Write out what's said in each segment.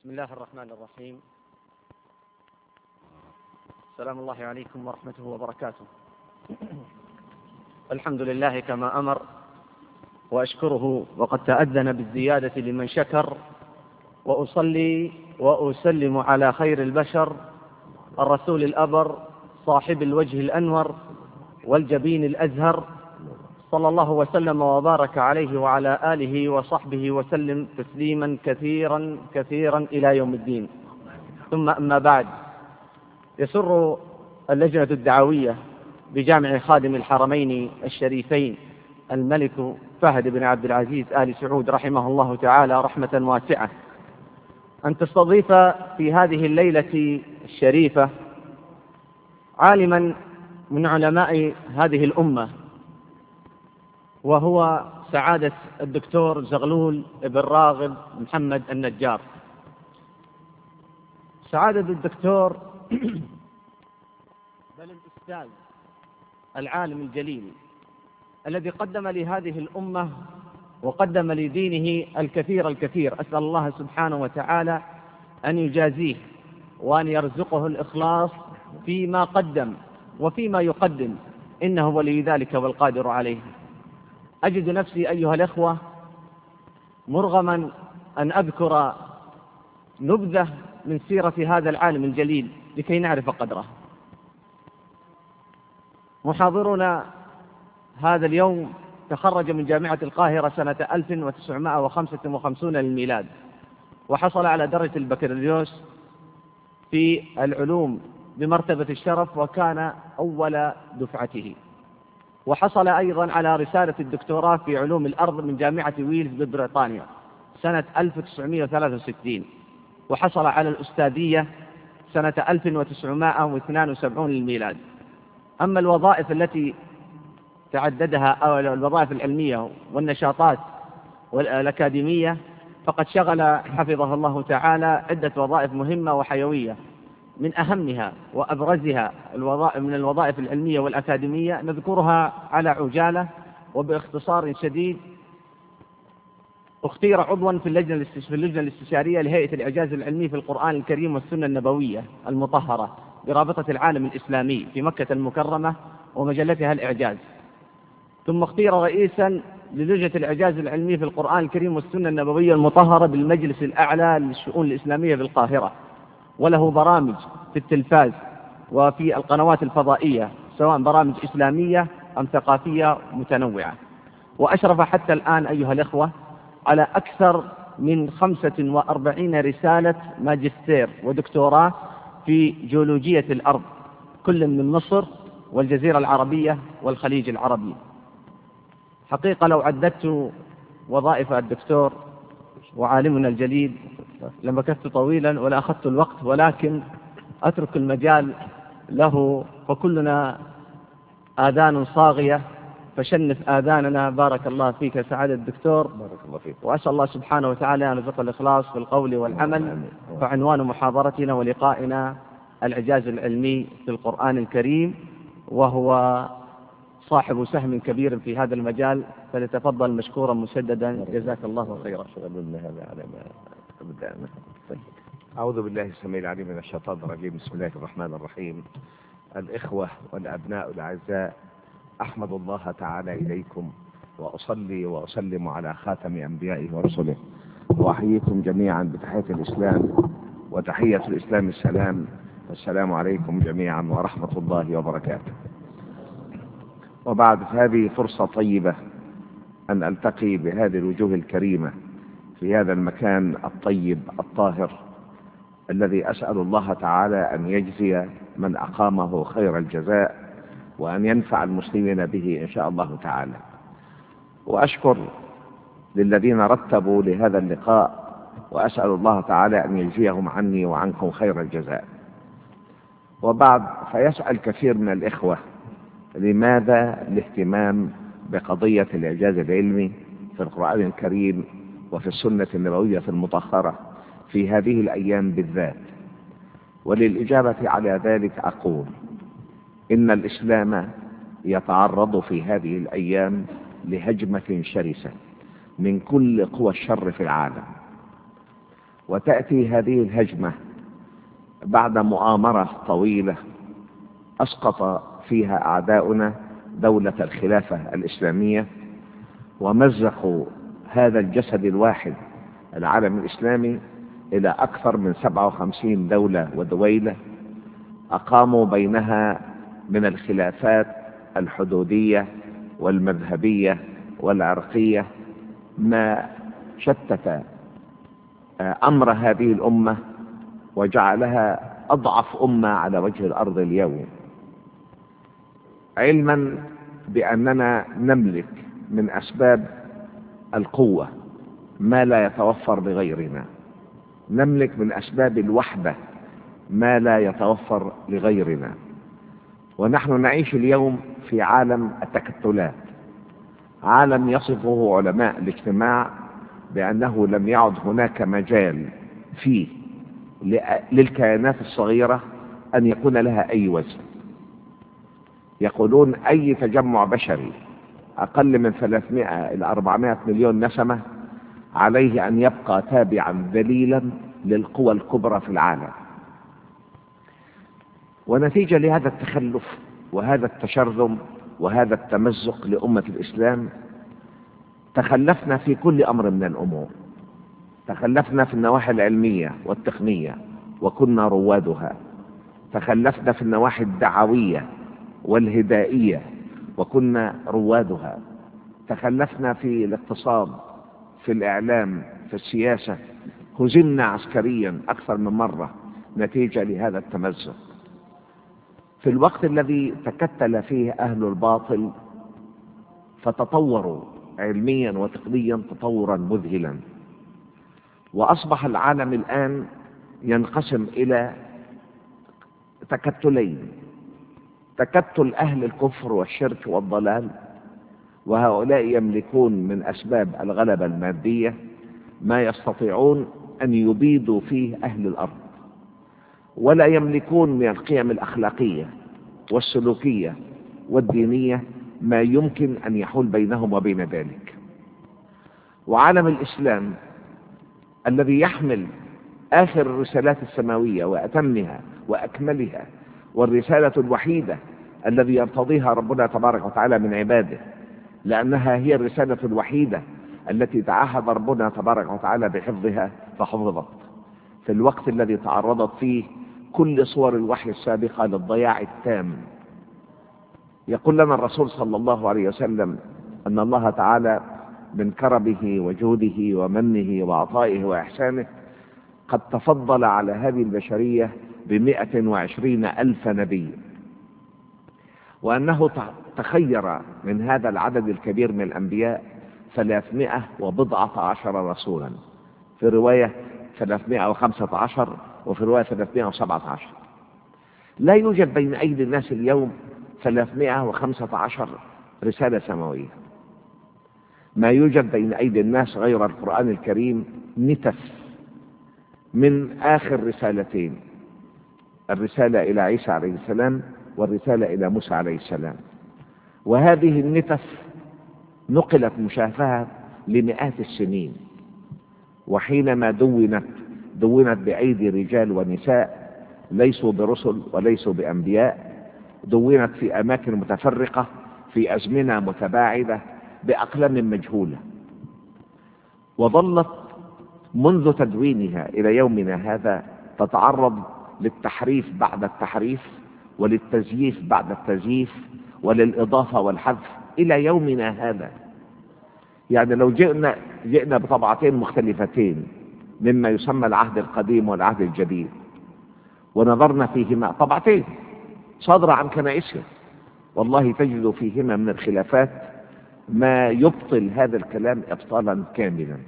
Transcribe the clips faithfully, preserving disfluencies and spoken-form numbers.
بسم الله الرحمن الرحيم. سلام الله عليكم ورحمته وبركاته. الحمد لله كما أمر، وأشكره وقد تأذن بالزيادة لمن شكر، وأصلي وأسلم على خير البشر الرسول الأبر صاحب الوجه الأنور والجبين الأزهر، صلى الله وسلم وبارك عليه وعلى آله وصحبه وسلم تسليما كثيرا كثيرا إلى يوم الدين. ثم أما بعد، يسر اللجنة الدعوية بجامع خادم الحرمين الشريفين الملك فهد بن عبد العزيز آل سعود رحمه الله تعالى رحمة واسعة أن تستضيف في هذه الليلة الشريفة عالما من علماء هذه الأمة، وهو سعادة الدكتور زغلول بن راغب محمد النجار. سعادة الدكتور بل الأستاذ العالم الجليل الذي قدم لهذه الأمة وقدم لدينه الكثير الكثير، أسأل الله سبحانه وتعالى أن يجازيه وأن يرزقه الإخلاص فيما قدم وفيما يقدم، إنه ولي ذلك والقادر عليه. أجد نفسي أيها الأخوة مرغما أن أذكر نبذة من سيرة هذا العالم الجليل لكي نعرف قدره. محاضرنا هذا اليوم تخرج من جامعة القاهرة سنة ألف وتسعمائة وخمسة وخمسين للميلاد، وحصل على درجة البكالوريوس في العلوم بمرتبة الشرف وكان أول دفعته، وحصل أيضا على رسالة الدكتوراه في علوم الأرض من جامعة ويلز ببريطانيا سنة ألف وتسعمائة وثلاثة وستين، وحصل على الأستاذية سنة ألف وتسعمائة واثنين وسبعين للميلاد. أما الوظائف التي تعددها أو الوظائف العلمية والنشاطات والأكاديمية فقد شغل حفظه الله تعالى عدة وظائف مهمة وحيوية، من أهمها وأبرزها الوظائف من الوظائف العلمية والأكاديمية نذكرها على عجالة وباختصار شديد. اختير عضوا في اللجنة في اللجنة الاستشارية لهيئة الإعجاز العلمي في القرآن الكريم والسنة النبوية المطهرة برابطة العالم الإسلامي في مكة المكرمة ومجلتها الإعجاز. ثم اختير رئيسا للجنة الإعجاز العلمي في القرآن الكريم والسنة النبوية المطهرة بالمجلس الأعلى للشؤون الإسلامية بالقاهرة، وله برامج في التلفاز وفي القنوات الفضائية سواء برامج إسلامية أم ثقافية متنوعة. وأشرف حتى الآن أيها الأخوة على أكثر من خمسة وأربعين رسالة ماجستير ودكتوراه في جيولوجية الأرض، كل من مصر والجزيرة العربية والخليج العربي. حقيقة لو عددت وظائف الدكتور وعالمنا الجليل لمكثت طويلا ولا أخذت الوقت، ولكن أترك المجال له، فكلنا آذان صاغية فشنف آذاننا. بارك الله فيك سعادة الدكتور، بارك الله فيك، وأسأل الله سبحانه وتعالى أن يرزق الإخلاص في القول والعمل. فعنوان محاضرتنا ولقائنا الإعجاز العلمي في القرآن الكريم، وهو صاحب سهم كبير في هذا المجال، فليتفضل مشكورا مسددا، جزاك الله خيرا. أعوذ بالله السميع العليم من الشيطان الرجيم. بسم الله الرحمن الرحيم. الإخوة والأبناء الأعزاء، أحمد الله تعالى إليكم وأصلي وأسلم على خاتم أنبيائه ورسله، وأحييكم جميعا بتحية الإسلام، وتحية الإسلام السلام. السلام عليكم جميعا ورحمة الله وبركاته. وبعد هذه فرصة طيبة أن ألتقي بهذه الوجوه الكريمة في هذا المكان الطيب الطاهر الذي أسأل الله تعالى أن يجزي من أقامه خير الجزاء، وأن ينفع المسلمين به إن شاء الله تعالى. وأشكر للذين رتبوا لهذا اللقاء، وأسأل الله تعالى أن يجزيهم عني وعنكم خير الجزاء. وبعد، فيسأل كثير من الإخوة لماذا الاهتمام بقضية الإعجاز العلمي في القرآن الكريم وفي السنة النبوية المطهرة في هذه الأيام بالذات؟ وللإجابة على ذلك أقول إن الإسلام يتعرض في هذه الأيام لهجمة شرسة من كل قوى الشر في العالم، وتأتي هذه الهجمة بعد مؤامرة طويلة أسقط فيها أعداؤنا دولة الخلافة الإسلامية، ومزقوا هذا الجسد الواحد العالم الإسلامي إلى أكثر من سبعة وخمسين دولة ودويلة، أقاموا بينها من الخلافات الحدودية والمذهبية والعرقية ما شتت أمر هذه الأمة وجعلها أضعف أمة على وجه الأرض اليوم، علما بأننا نملك من أسباب القوة ما لا يتوفر لغيرنا، نملك من أسباب الوحدة ما لا يتوفر لغيرنا. ونحن نعيش اليوم في عالم التكتلات، عالم يصفه علماء الاجتماع بأنه لم يعد هناك مجال فيه للكيانات الصغيرة أن يكون لها أي وزن. يقولون أي تجمع بشري أقل من ثلاثمائة إلى أربعمائة مليون نسمة عليه أن يبقى تابعا ذليلا للقوى الكبرى في العالم. ونتيجة لهذا التخلف وهذا التشرذم وهذا التمزق لأمة الإسلام تخلفنا في كل أمر من الأمور، تخلفنا في النواحي العلمية والتقنية وكنا روادها، تخلفنا في النواحي الدعوية والهدائية وكنا روادها، تخلفنا في الاقتصاد، في الإعلام، في السياسة، هزمنا عسكريا أكثر من مرة نتيجة لهذا التمزق. في الوقت الذي تكتل فيه أهل الباطل فتطوروا علميا وتقنيا تطورا مذهلا، وأصبح العالم الآن ينقسم إلى تكتلين: تكتل أهل الكفر والشرك والضلال، وهؤلاء يملكون من أسباب الغلبة المادية ما يستطيعون أن يبيدوا فيه أهل الأرض، ولا يملكون من القيم الأخلاقية والسلوكية والدينية ما يمكن أن يحول بينهم وبين ذلك. وعالم الإسلام الذي يحمل آخر الرسالات السماوية وأتمها وأكملها، والرسالة الوحيدة الذي يرتضيها ربنا تبارك وتعالى من عباده، لأنها هي الرسالة الوحيدة التي تعهد ربنا تبارك وتعالى بحفظها فحفظت في الوقت الذي تعرضت فيه كل صور الوحي السابقة للضياع التام. يقول لنا الرسول صلى الله عليه وسلم أن الله تعالى من كرمه وجوده ومنه وعطائه وإحسانه قد تفضل على هذه البشرية بمئة وعشرين ألف نبي، وأنه تخير من هذا العدد الكبير من الأنبياء ثلاثمائة وبضعة عشر رسولا، في رواية ثلاثمائة وخمسة عشر وفي رواية ثلاثمائة وسبعة عشر. لا يوجد بين أيدي الناس اليوم ثلاثمائة وخمسة عشر رسالة سماوية. ما يوجد بين أيدي الناس غير القرآن الكريم نتف من آخر رسالتين: الرسالة إلى عيسى عليه السلام والرسالة إلى موسى عليه السلام. وهذه النتف نقلت مشافهة لمئات السنين، وحينما دونت دونت بأيدي رجال ونساء ليسوا برسل وليسوا بأنبياء، دونت في أماكن متفرقة في أزمنة متباعدة بأقلام مجهولة، وظلت منذ تدوينها إلى يومنا هذا تتعرض للتحريف بعد التحريف وللتزييف بعد التزييف وللإضافة والحذف إلى يومنا هذا. يعني لو جئنا جئنا بطبعتين مختلفتين مما يسمى العهد القديم والعهد الجديد ونظرنا فيهما، طبعتين صادرة عن كنائسهم، والله تجد فيهما من الخلافات ما يبطل هذا الكلام إبطالا كاملا.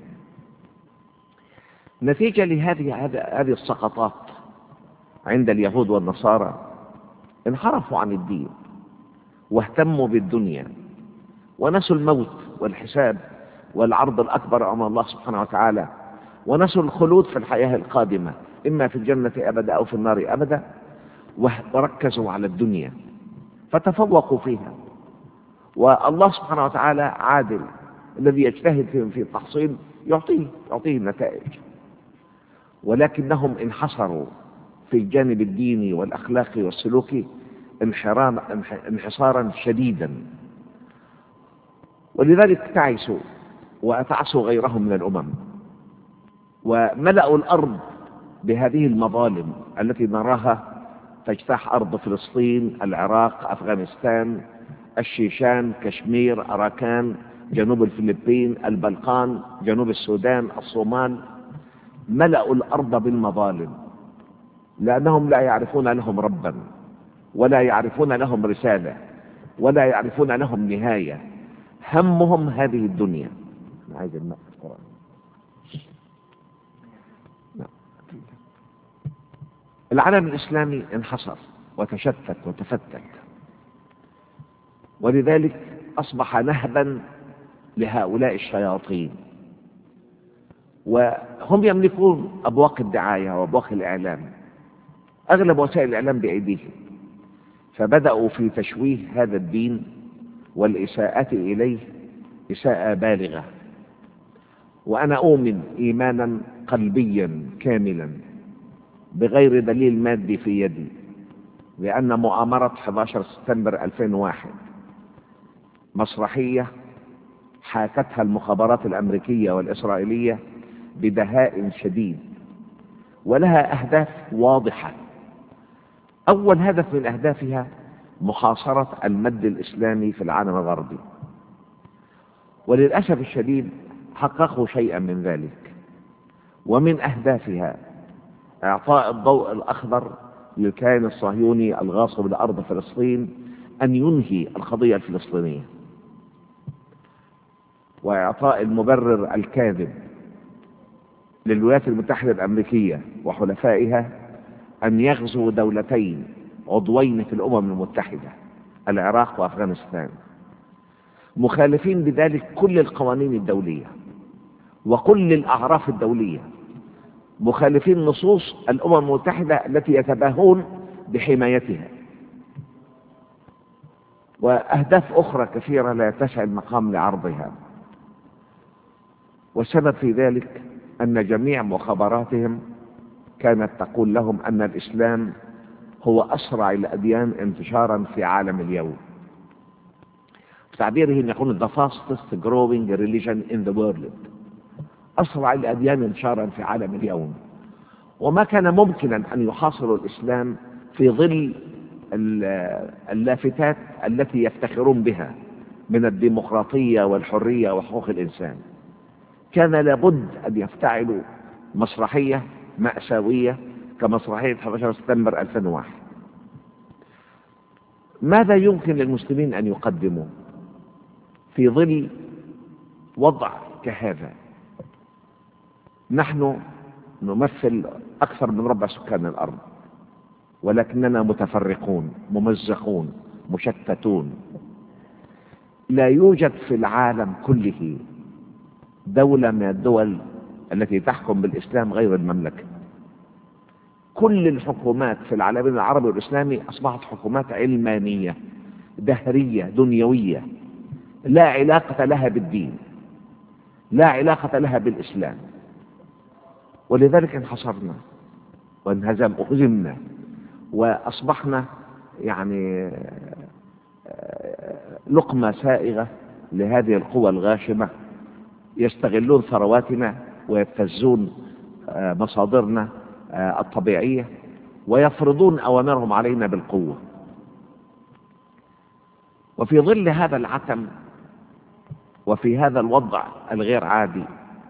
نتيجة لهذه هذه السقطات عند اليهود والنصارى انحرفوا عن الدين واهتموا بالدنيا ونسوا الموت والحساب والعرض الأكبر أمام الله سبحانه وتعالى، ونسوا الخلود في الحياة القادمة إما في الجنة أبدا أو في النار أبدا، وركزوا على الدنيا فتفوقوا فيها. والله سبحانه وتعالى عادل، الذي يجتهد في التحصيل يعطيه يعطيه النتائج. ولكنهم انحصروا في الجانب الديني والأخلاقي والسلوكي انحصارا شديدا، ولذلك تعسوا وأتعسوا غيرهم من الأمم، وملأوا الأرض بهذه المظالم التي نراها تجتاح أرض فلسطين، العراق، أفغانستان، الشيشان، كشمير، أراكان، جنوب الفلبين، البلقان، جنوب السودان، الصومال. ملأوا الأرض بالمظالم لأنهم لا يعرفون لهم ربا، ولا يعرفون لهم رسالة، ولا يعرفون لهم نهاية. همهم هذه الدنيا. عايز الماء في القرآن. العالم الإسلامي انحصر وتشتت وتفتت، ولذلك أصبح نهبا لهؤلاء الشياطين، وهم يملكون أبواق الدعاية وأبواق الإعلام. أغلب وسائل الإعلام بأيديهم، فبدأوا في تشويه هذا الدين والإساءة إليه إساءة بالغة. وأنا أؤمن إيمانا قلبيا كاملا بغير دليل مادي في يدي بأن مؤامرة أحد عشر سبتمبر ألفين وواحد مسرحية حاكتها المخابرات الأمريكية والإسرائيلية بدهاء شديد، ولها أهداف واضحة. أول هدف من أهدافها محاصرة المد الإسلامي في العالم الغربي، وللأسف الشديد حققوا شيئا من ذلك. ومن أهدافها إعطاء الضوء الأخضر للكيان الصهيوني الغاصب لأرض فلسطين أن ينهي القضية الفلسطينية، وإعطاء المبرر الكاذب للولايات المتحدة الأمريكية وحلفائها أن يغزوا دولتين عضوين في الأمم المتحدة، العراق وأفغانستان، مخالفين بذلك كل القوانين الدولية وكل الأعراف الدولية، مخالفين نصوص الأمم المتحدة التي يتباهون بحمايتها، وأهداف أخرى كثيرة لا يتسع المقام لعرضها. والسبب في ذلك أن جميع مخابراتهم كانت تقول لهم أن الإسلام هو أسرع الأديان انتشارا في عالم اليوم. بتعبيرهم يقولون the fastest growing religion in the world، أسرع الأديان انتشارا في عالم اليوم. وما كان ممكنا أن يحاصروا الإسلام في ظل اللافتات التي يفتخرون بها من الديمقراطية والحرية وحقوق الإنسان. كان لابد أن يفتعلوا مسرحية مأساوية كمسرحية أحد عشر سبتمبر ألفين وواحد. ماذا يمكن للمسلمين أن يقدموا في ظل وضع كهذا؟ نحن نمثل أكثر من ربع سكان الأرض، ولكننا متفرقون، ممزقون، مشتتون. لا يوجد في العالم كله دولة من الدول التي تحكم بالإسلام غير المملكة. كل الحكومات في العالم العربي والإسلامي أصبحت حكومات علمانية دهرية دنيوية، لا علاقة لها بالدين، لا علاقة لها بالإسلام. ولذلك انحصرنا وانهزم وهزمنا، وأصبحنا يعني لقمة سائغة لهذه القوى الغاشمة، يستغلون ثرواتنا ويبتزون مصادرنا الطبيعية ويفرضون أوامرهم علينا بالقوة. وفي ظل هذا العتم وفي هذا الوضع الغير عادي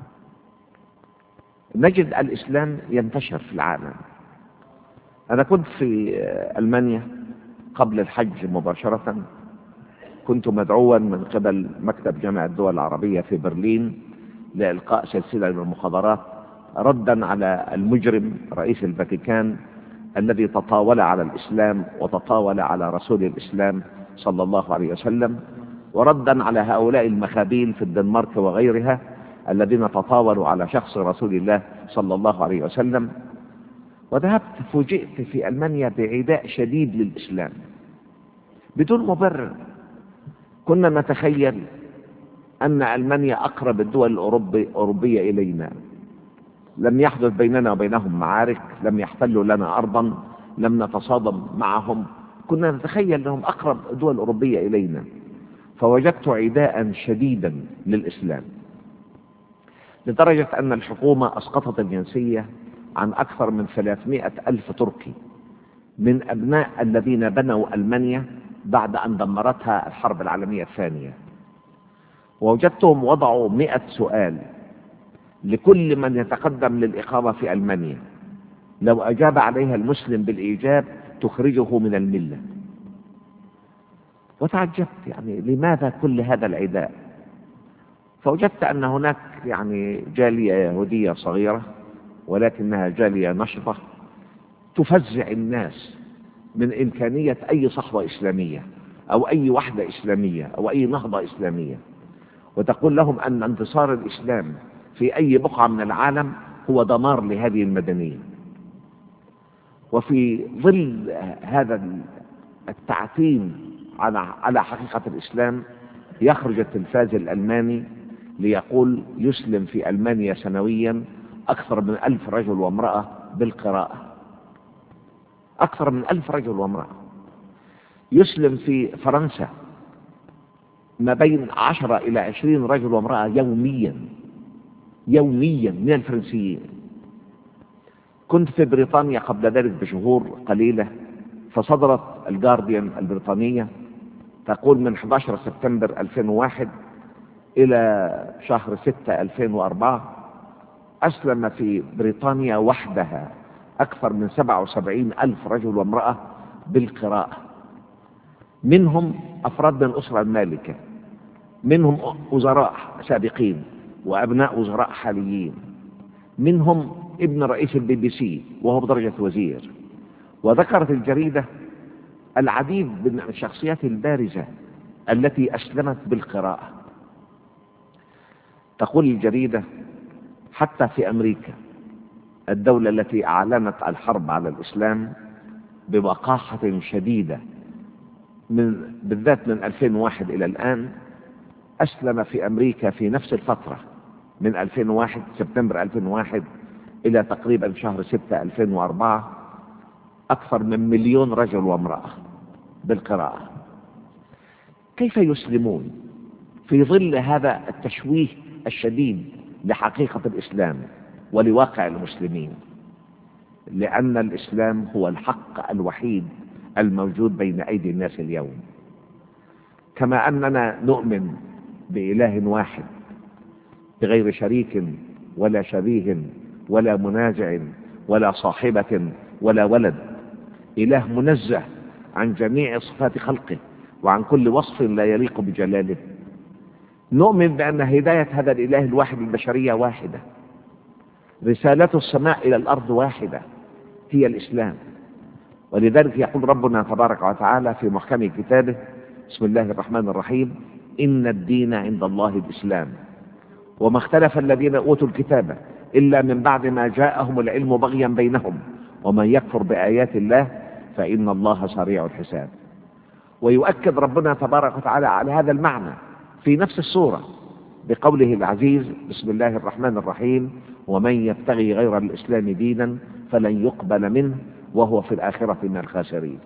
نجد الإسلام ينتشر في العالم. أنا كنت في ألمانيا قبل الحج مباشرة، كنت مدعوا من قبل مكتب جامعة الدول العربية في برلين لإلقاء سلسلة من المحاضرات ردا على المجرم رئيس الفاتيكان الذي تطاول على الإسلام وتطاول على رسول الإسلام صلى الله عليه وسلم، وردا على هؤلاء المخابيل في الدنمارك وغيرها الذين تطاولوا على شخص رسول الله صلى الله عليه وسلم. وذهبت فوجئت في ألمانيا بعداء شديد للإسلام بدون مبرر. كنا نتخيل أن ألمانيا أقرب الدول الأوروبية إلينا، لم يحدث بيننا وبينهم معارك، لم يحتلوا لنا أرضا، لم نتصادم معهم، كنا نتخيل أنهم أقرب دول أوروبية إلينا. فوجدت عداء شديدا للإسلام، لدرجة أن الحكومة أسقطت الجنسية عن أكثر من ثلاثمائة ألف تركي من أبناء الذين بنوا ألمانيا بعد أن دمرتها الحرب العالمية الثانية. ووجدتهم وضعوا مئة سؤال لكل من يتقدم للإقامة في ألمانيا، لو أجاب عليها المسلم بالإيجاب تخرجه من الملة. وتعجبت، يعني لماذا كل هذا العداء؟ فوجدت أن هناك يعني جالية يهودية صغيرة، ولكنها جالية نشطة تفزع الناس من إمكانية أي صحوة إسلامية أو أي وحدة إسلامية أو أي نهضة إسلامية، وتقول لهم أن انتصار الإسلام في أي بقعة من العالم هو دمار لهذه المدنية. وفي ظل هذا التعتيم على على حقيقة الإسلام يخرج التلفاز الألماني ليقول يسلم في ألمانيا سنويا أكثر من ألف رجل وامرأة بالقراءة، أكثر من ألف رجل وامرأة. يسلم في فرنسا ما بين عشرة إلى عشرين رجل وامرأة يوميا يوميا من الفرنسيين. كنت في بريطانيا قبل ذلك بشهور قليلة، فصدرت الجارديان البريطانية تقول من أحد عشر سبتمبر ألفين وواحد إلى شهر ستة ألفين وأربعة أسلم في بريطانيا وحدها أكثر من سبعة وسبعين ألف رجل وامرأة بالقراءة، منهم أفراد من الأسرة المالكة، منهم وزراء سابقين وأبناء وزراء حاليين، منهم ابن رئيس البي بي سي وهو بدرجة وزير. وذكرت الجريدة العديد من الشخصيات البارزة التي أسلمت بالقراءة. تقول الجريدة حتى في أمريكا الدولة التي أعلنت الحرب على الإسلام بوقاحة شديدة من بالذات من ألفين وواحد إلى الآن، أسلم في أمريكا في نفس الفترة من ألفين وواحد سبتمبر ألفين وواحد إلى تقريبا شهر ستة ألفين وأربعة أكثر من مليون رجل وامرأة بالقراءة. كيف يسلمون في ظل هذا التشويه الشديد لحقيقة الإسلام ولواقع المسلمين؟ لأن الإسلام هو الحق الوحيد الموجود بين أيدي الناس اليوم. كما أننا نؤمن بإله واحد بغير شريك ولا شبيه ولا منازع ولا صاحبة ولا ولد، إله منزه عن جميع صفات خلقه وعن كل وصف لا يليق بجلاله، نؤمن بأن هداية هذا الإله الواحد البشرية واحدة، رسالة السماء إلى الأرض واحدة هي الإسلام. ولذلك يقول ربنا تبارك وتعالى في محكم كتابه بسم الله الرحمن الرحيم إن الدين عند الله الإسلام وما اختلف الذين أوتوا الكتاب إلا من بعد ما جاءهم العلم بغيا بينهم ومن يكفر بآيات الله فإن الله سريع الحساب. ويؤكد ربنا تبارك وتعالى على هذا المعنى في نفس السورة بقوله العزيز بسم الله الرحمن الرحيم ومن يبتغي غير الإسلام دينا فلن يقبل منه وهو في الآخرة من الخاسرين.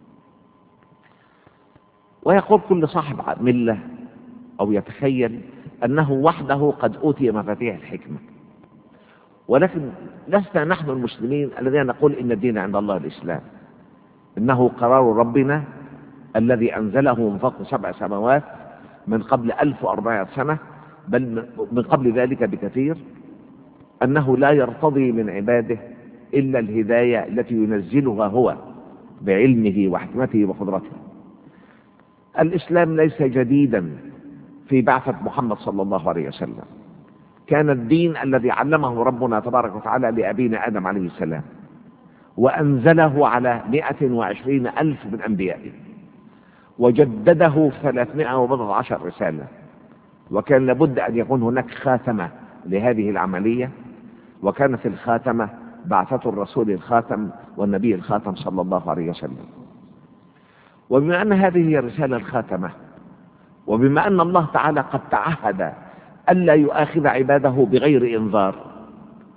ويقول كل صاحب ملة أو يتخيل أنه وحده قد أوتي مفاتيح الحكمة، ولكن لسنا نحن المسلمين الذين نقول إن الدين عند الله الإسلام، إنه قرار ربنا الذي أنزله من فوق سبع سماوات من قبل ألف وأربعمائة سنة، بل من قبل ذلك بكثير، أنه لا يرتضي من عباده إلا الهداية التي ينزلها هو بعلمه وحكمته وقدرته. الإسلام ليس جديدا في بعثة محمد صلى الله عليه وسلم، كان الدين الذي علمه ربنا تبارك وتعالى لأبينا آدم عليه السلام وأنزله على مئة وعشرين ألف من أنبيائه وجدده ثلاثمائة وبضعة عشر رسالة، وكان لابد أن يكون هناك خاتمة لهذه العملية، وكانت الخاتمة بعثة الرسول الخاتم والنبي الخاتم صلى الله عليه وسلم. وبما أن هذه هي الرسالة الخاتمة، وبما أن الله تعالى قد تعهد ألا يؤاخذ عباده بغير إنذار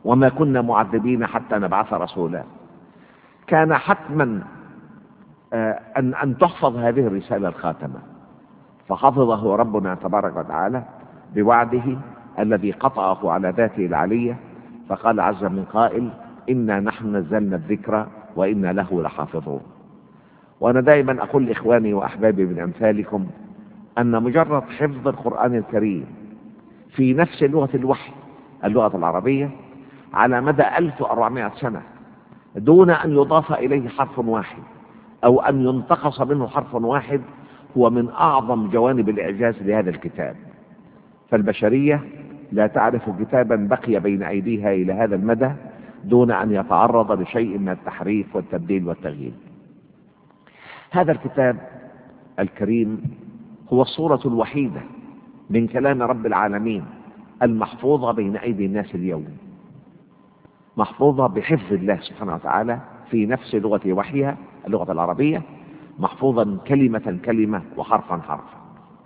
وما كنا معذبين حتى نبعث رسولا. كان حتما أن أن تحفظ هذه الرسالة الخاتمة، فحفظه ربنا تبارك وتعالى بوعده الذي قطعه على ذاته العلية، فقال عز من قائل: إنا نحن نزلنا الذكر وإنا له لحافظون. وأنا دائما أقول لإخواني وأحبابي من أمثالكم أن مجرد حفظ القرآن الكريم في نفس لغة الوحي، اللغة العربية، على مدى ألف وأربعمائة سنة دون أن يضاف إليه حرف واحد أو أن ينتقص منه حرف واحد، هو من أعظم جوانب الإعجاز لهذا الكتاب. فالبشرية لا تعرف كتابا بقي بين أيديها إلى هذا المدى دون أن يتعرض لشيء من التحريف والتبديل والتغيير. هذا الكتاب الكريم هو الصورة الوحيدة من كلام رب العالمين المحفوظة بين أيدي الناس اليوم، محفوظة بحفظ الله سبحانه وتعالى في نفس لغة وحيها، اللغة العربية، محفوظا كلمة كلمة وحرفا حرفا.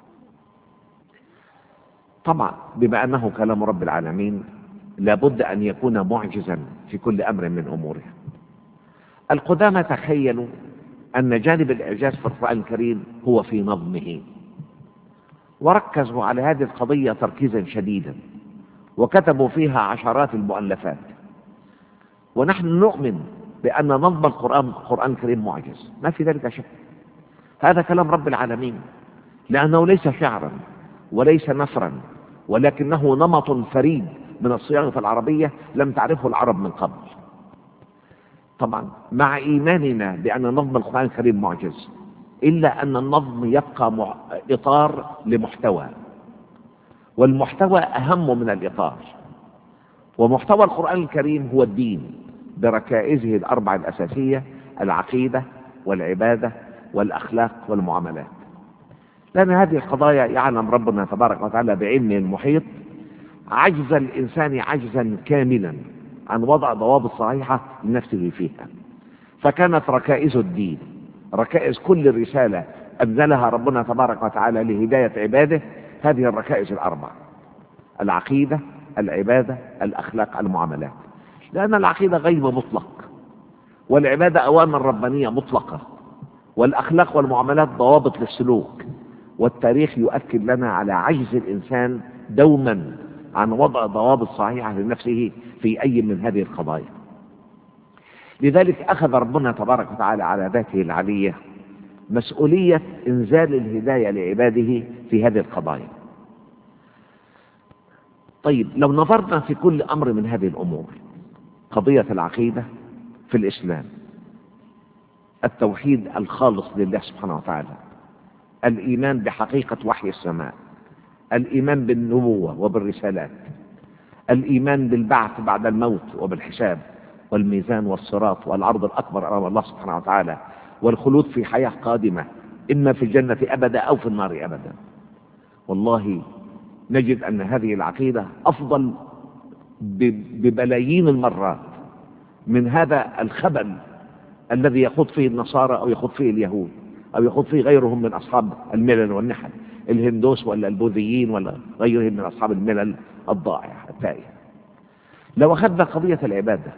طبعا بما أنه كلام رب العالمين لابد أن يكون معجزا في كل أمر من أموره. القدامى تخيلوا أن جانب الإعجاز في القرآن الكريم هو في نظمه، وركزوا على هذه القضية تركيزا شديدا، وكتبوا فيها عشرات المؤلفات. ونحن نؤمن بأن نظم القرآن القرآن الكريم معجز، ما في ذلك شك. هذا كلام رب العالمين، لأنه ليس شعرا وليس نثرا، ولكنه نمط فريد من الصياغة العربية لم تعرفه العرب من قبل. طبعا مع إيماننا بأن نظم القرآن الكريم معجز، إلا أن النظم يبقى مع... إطار لمحتوى، والمحتوى أهم من الإطار. ومحتوى القرآن الكريم هو الدين بركائزه الأربع الأساسية: العقيدة والعبادة والأخلاق والمعاملات. لأن هذه القضايا يعلم ربنا تبارك وتعالى بعلمه المحيط عجز الإنسان عجزا كاملا عن وضع ضوابط صحيحة لنفسه فيها، فكانت ركائز الدين، ركائز كل رسالة أنزلها ربنا تبارك وتعالى لهداية عباده، هذه الركائز الأربع: العقيدة، العبادة، الأخلاق، المعاملات. لأن العقيدة غيب مطلق، والعبادة أوامر ربانية مطلقة، والأخلاق والمعاملات ضوابط للسلوك. والتاريخ يؤكد لنا على عجز الإنسان دوما عن وضع ضوابط صحيحة لنفسه في أي من هذه القضايا. لذلك أخذ ربنا تبارك وتعالى على ذاته العلية مسؤولية إنزال الهداية لعباده في هذه القضايا. طيب، لو نظرنا في كل أمر من هذه الأمور، قضية العقيدة في الإسلام، التوحيد الخالص لله سبحانه وتعالى، الإيمان بحقيقة وحي السماء، الإيمان بالنبوة وبالرسالات، الإيمان بالبعث بعد الموت وبالحساب والميزان والصراط والعرض الأكبر أمام الله سبحانه وتعالى، والخلود في حياة قادمة إما في الجنة أبدا أو في النار أبدا. والله نجد أن هذه العقيدة أفضل ببلايين المرات من هذا الخبل الذي يخوض فيه النصارى أو يخوض فيه اليهود أو يخوض فيه غيرهم من أصحاب الملل والنحل، الهندوس ولا البوذيين ولا غيرهم من أصحاب الملل الضائعة التائهة. لو أخذنا قضية العبادة،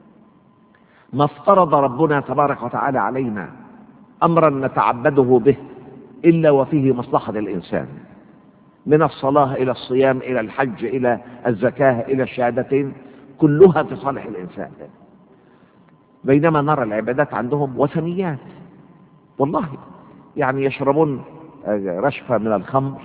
ما افترض ربنا تبارك وتعالى علينا أمرا نتعبده به إلا وفيه مصلحة الإنسان، من الصلاة إلى الصيام إلى الحج إلى الزكاة إلى الشهادتين، كلها في صالح الإنسان. بينما نرى العبادات عندهم وثنيات، والله يعني يشربون رشفة من الخمر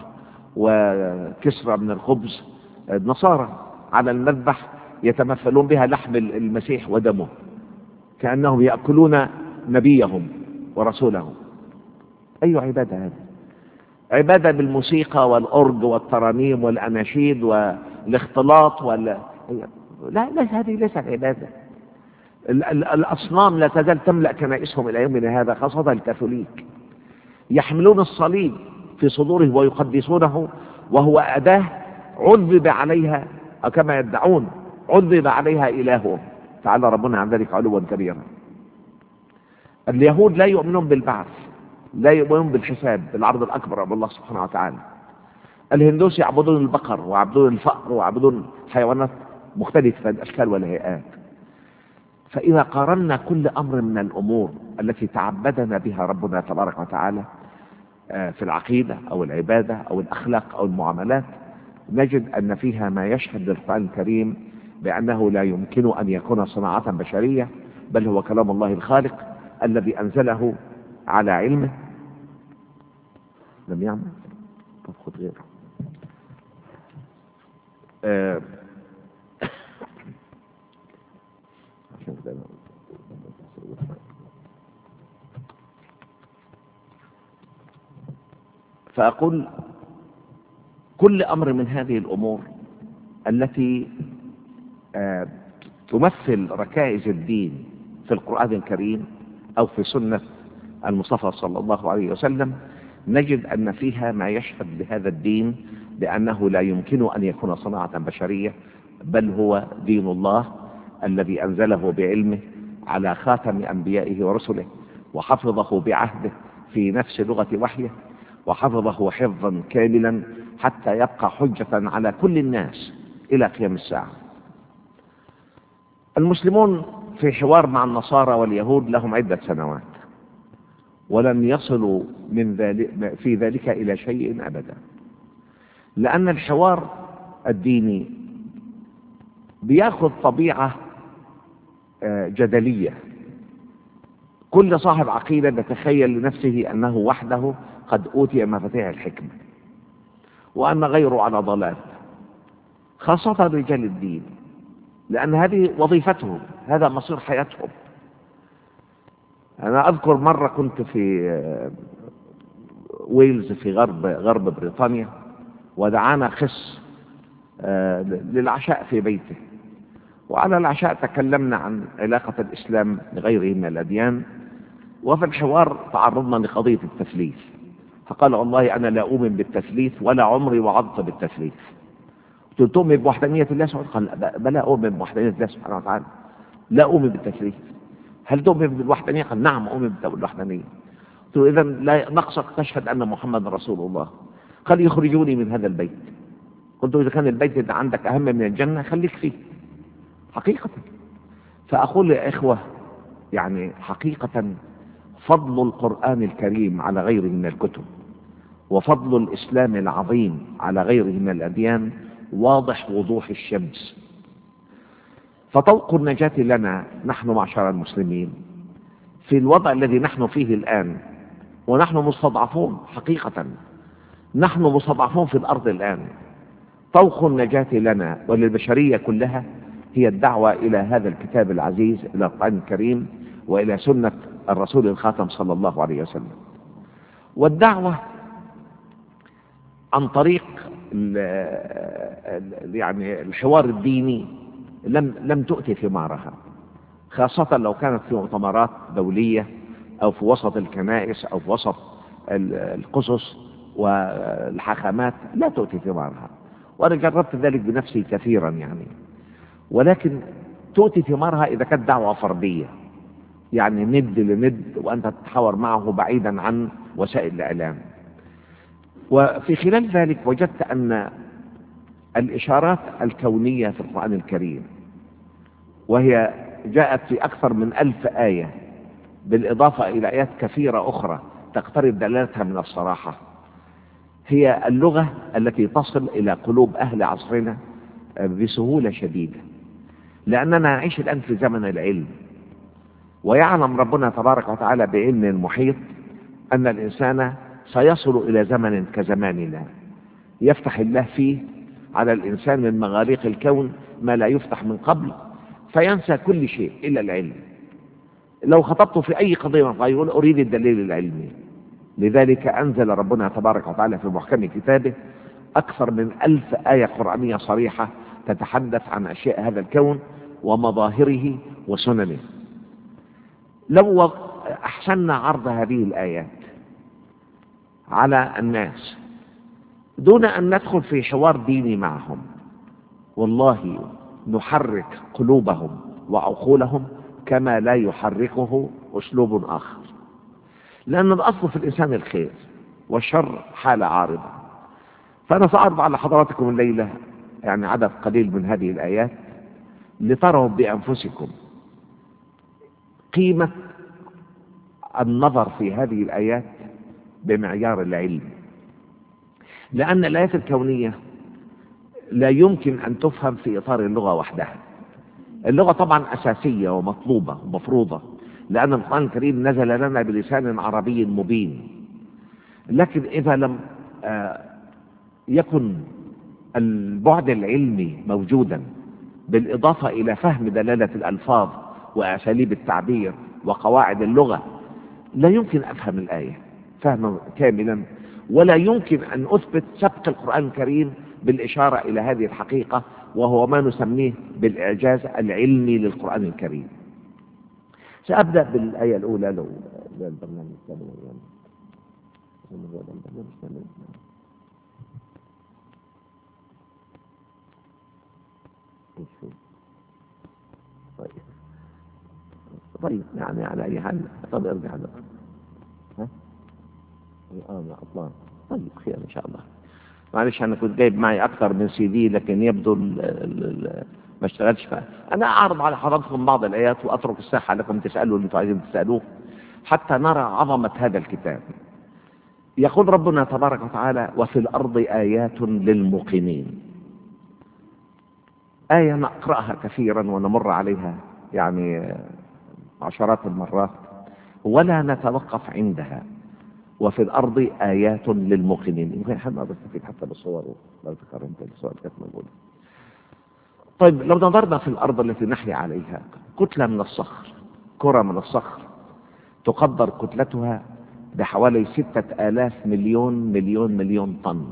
وكسرة من الخبز، النصارى على المذبح يتمثلون بها لحم المسيح ودمه، كأنهم يأكلون نبيهم ورسولهم. أي عبادة هذه؟ عبادة بالموسيقى والأورج والترانيم والأناشيد والاختلاط ولا... لا لا هذه ليست عبادة. الأصنام لا تزال تملأ كنائسهم إلى يومنا هذا، خاصة الكاثوليك، يحملون الصليب في صدوره ويقدسونه، وهو أداة عذب عليها كما يدعون، عذب عليها إلههم تعالى ربنا عن ذلك علوا كبيرا. اليهود لا يؤمنون بالبعث، لا يؤمنون بالحساب، بالعرض الأكبر أمام الله سبحانه وتعالى. الهندوس يعبدون البقر ويعبدون الفأر ويعبدون حيوانات مختلفة الأشكال والهيئات. فإذا قارنا كل أمر من الأمور التي تعبدنا بها ربنا تبارك وتعالى في العقيدة أو العبادة أو الأخلاق أو المعاملات، نجد أن فيها ما يشهد للقرآن الكريم بأنه لا يمكن أن يكون صناعة بشرية، بل هو كلام الله الخالق الذي أنزله على علمه. لم يعمل طب خد غيره. آه فأقول كل أمر من هذه الأمور التي آه تمثل ركائز الدين في القرآن الكريم أو في سنة المصطفى صلى الله عليه وسلم، نجد أن فيها ما يشهد لهذا الدين بأنه لا يمكن أن يكون صناعة بشرية، بل هو دين الله الذي أنزله بعلمه على خاتم أنبيائه ورسله، وحفظه بعهده في نفس لغة وحيه، وحفظه حفظا كاملا حتى يبقى حجة على كل الناس إلى قيام الساعة. المسلمون في حوار مع النصارى واليهود لهم عدة سنوات، ولم يصلوا من ذلك في ذلك إلى شيء أبدا، لأن الحوار الديني بياخذ طبيعة جدلية. كل صاحب عقيدة يتخيل لنفسه أنه وحده قد أوتي مفاتيح الحكمة وأن غيره على ضلال، خاصة رجال الدين، لأن هذه وظيفتهم، هذا مصير حياتهم. أنا أذكر مرة كنت في ويلز في غرب غرب بريطانيا، ودعانا خص للعشاء في بيته، وعلى العشاء تكلمنا عن علاقة الإسلام بغيره من الأديان، وفي الحوار تعرضنا لقضية التثليث. فقال والله أنا لا أؤمن بالتثليث ولا عمري وعظت بالتثليث. قلت له تؤمن بوحدانية الله سبحانه وتعالى؟ قال بلى أؤمن بوحدانية الله سبحانه وتعالى، لا أؤمن بالتثليث. هل تؤمن بالوحدانية؟ قال نعم أؤمن بالوحدانية. قلت له إذن لا نقصك تشهد أن محمد رسول الله. قال يخرجوني من هذا البيت. قلت له إذا كان البيت اللي عندك أهم من الجنة خليك فيه حقيقة. فأقول يا إخوة، يعني حقيقة فضل القرآن الكريم على غيره من الكتب وفضل الإسلام العظيم على غيره من الأديان واضح وضوح الشمس. فطوق النجاة لنا نحن معشر المسلمين في الوضع الذي نحن فيه الآن، ونحن مستضعفون حقيقة، نحن مستضعفون في الأرض الآن. طوق النجاة لنا وللبشرية كلها هي الدعوة إلى هذا الكتاب العزيز، إلى القرآن الكريم وإلى سنة الرسول الخاتم صلى الله عليه وسلم. والدعوة عن طريق يعني الحوار الديني لم لم تؤتي ثمارها، خاصة لو كانت في مؤتمرات دولية أو في وسط الكنائس أو في وسط القصص والحاخامات، لا تؤتي ثمارها. وأنا جربت ذلك بنفسي كثيرا يعني، ولكن تؤتي ثمارها إذا كانت دعوة فردية، يعني ند لند وأنت تتحاور معه بعيدا عن وسائل الإعلام. وفي خلال ذلك وجدت أن الإشارات الكونية في القرآن الكريم، وهي جاءت في أكثر من ألف آية بالإضافة إلى آيات كثيرة أخرى تقترب دلالتها من الصراحة، هي اللغة التي تصل إلى قلوب أهل عصرنا بسهولة شديدة، لأننا نعيش الآن في زمن العلم، ويعلم ربنا تبارك وتعالى بعلم المحيط أن الإنسان سيصل إلى زمن كزماننا يفتح الله فيه على الإنسان من مغاليق الكون ما لا يفتح من قبل، فينسى كل شيء إلا العلم. لو خطبته في أي قضية يقول أريد الدليل العلمي. لذلك أنزل ربنا تبارك وتعالى في محكم كتابه أكثر من ألف آية قرآنية صريحة تتحدث عن أشياء هذا الكون ومظاهره وسننه. لو أحسننا عرض هذه الآيات على الناس دون أن ندخل في حوار ديني معهم، والله نحرك قلوبهم وعقولهم كما لا يحركه أسلوب آخر، لأن الأصل في الإنسان الخير والشر حالة عارضة. فأنا سأعرض على حضراتكم الليلة يعني عدد قليل من هذه الآيات لتروا بأنفسكم قيمة النظر في هذه الآيات بمعيار العلم، لأن الآيات الكونية لا يمكن أن تفهم في إطار اللغة وحدها. اللغة طبعا أساسية ومطلوبة ومفروضة، لأن القرآن الكريم نزل لنا بلسان عربي مبين، لكن إذا لم يكن البعد العلمي موجودا بالإضافة إلى فهم دلالة الألفاظ وأساليب التعبير وقواعد اللغة، لا يمكن أفهم الآية فهما كاملا، ولا يمكن أن أثبت سبق القرآن الكريم بالإشارة إلى هذه الحقيقة، وهو ما نسميه بالإعجاز العلمي للقرآن الكريم. سأبدأ بالآية الأولى. لو البرنامج طيب طيب يعني على أي حال. طب ارجع له. ها؟ اه أطلع. طيب خير إن شاء الله. معلش أنا كنت جايب معي أكثر من سي دي، لكن يبدو ال ال ال ما اشتغلش فيها. أنا أعرض على حضراتكم بعض الآيات وأترك الساحة لكم تسألوا اللي أنتم عايزين تسألوه حتى نرى عظمة هذا الكتاب. يقول ربنا تبارك وتعالى: وفي الأرض آيات للموقنين. آية نقرأها كثيرا ونمر عليها يعني عشرات المرات ولا نتوقف عندها. وفي الأرض آيات للموقنين. يمكن حد ما بستفيد حتى بالصور لو تكرمت الصور كانت موجودة. طيب لو نظرنا في الأرض التي نحيا عليها، كتلة من الصخر، كرة من الصخر تقدر كتلتها بحوالي ستة آلاف مليون مليون مليون طن،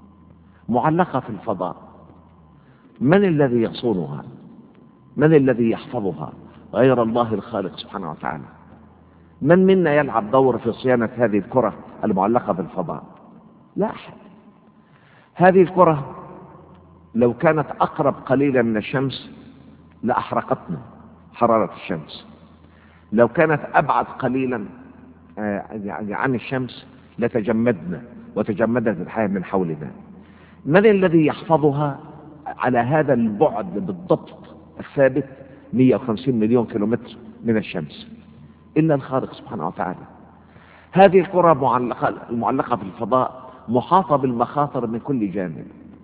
معلقة في الفضاء. من الذي يصونها؟ من الذي يحفظها غير الله الخالق سبحانه وتعالى؟ من منا يلعب دور في صيانة هذه الكرة المعلقة في الفضاء؟ لا أحد. هذه الكرة لو كانت أقرب قليلا من الشمس لأحرقتنا حرارة الشمس، لو كانت أبعد قليلا عن الشمس لتجمدنا وتجمدت الحياة من حولنا. من الذي يحفظها على هذا البعد بالضبط الثابت مئة وخمسين مليون كيلومتر من الشمس؟ إلا الخالق سبحانه وتعالى. هذه الكرة معلقة المعلقة في الفضاء محاطة بالمخاطر من كل جانب،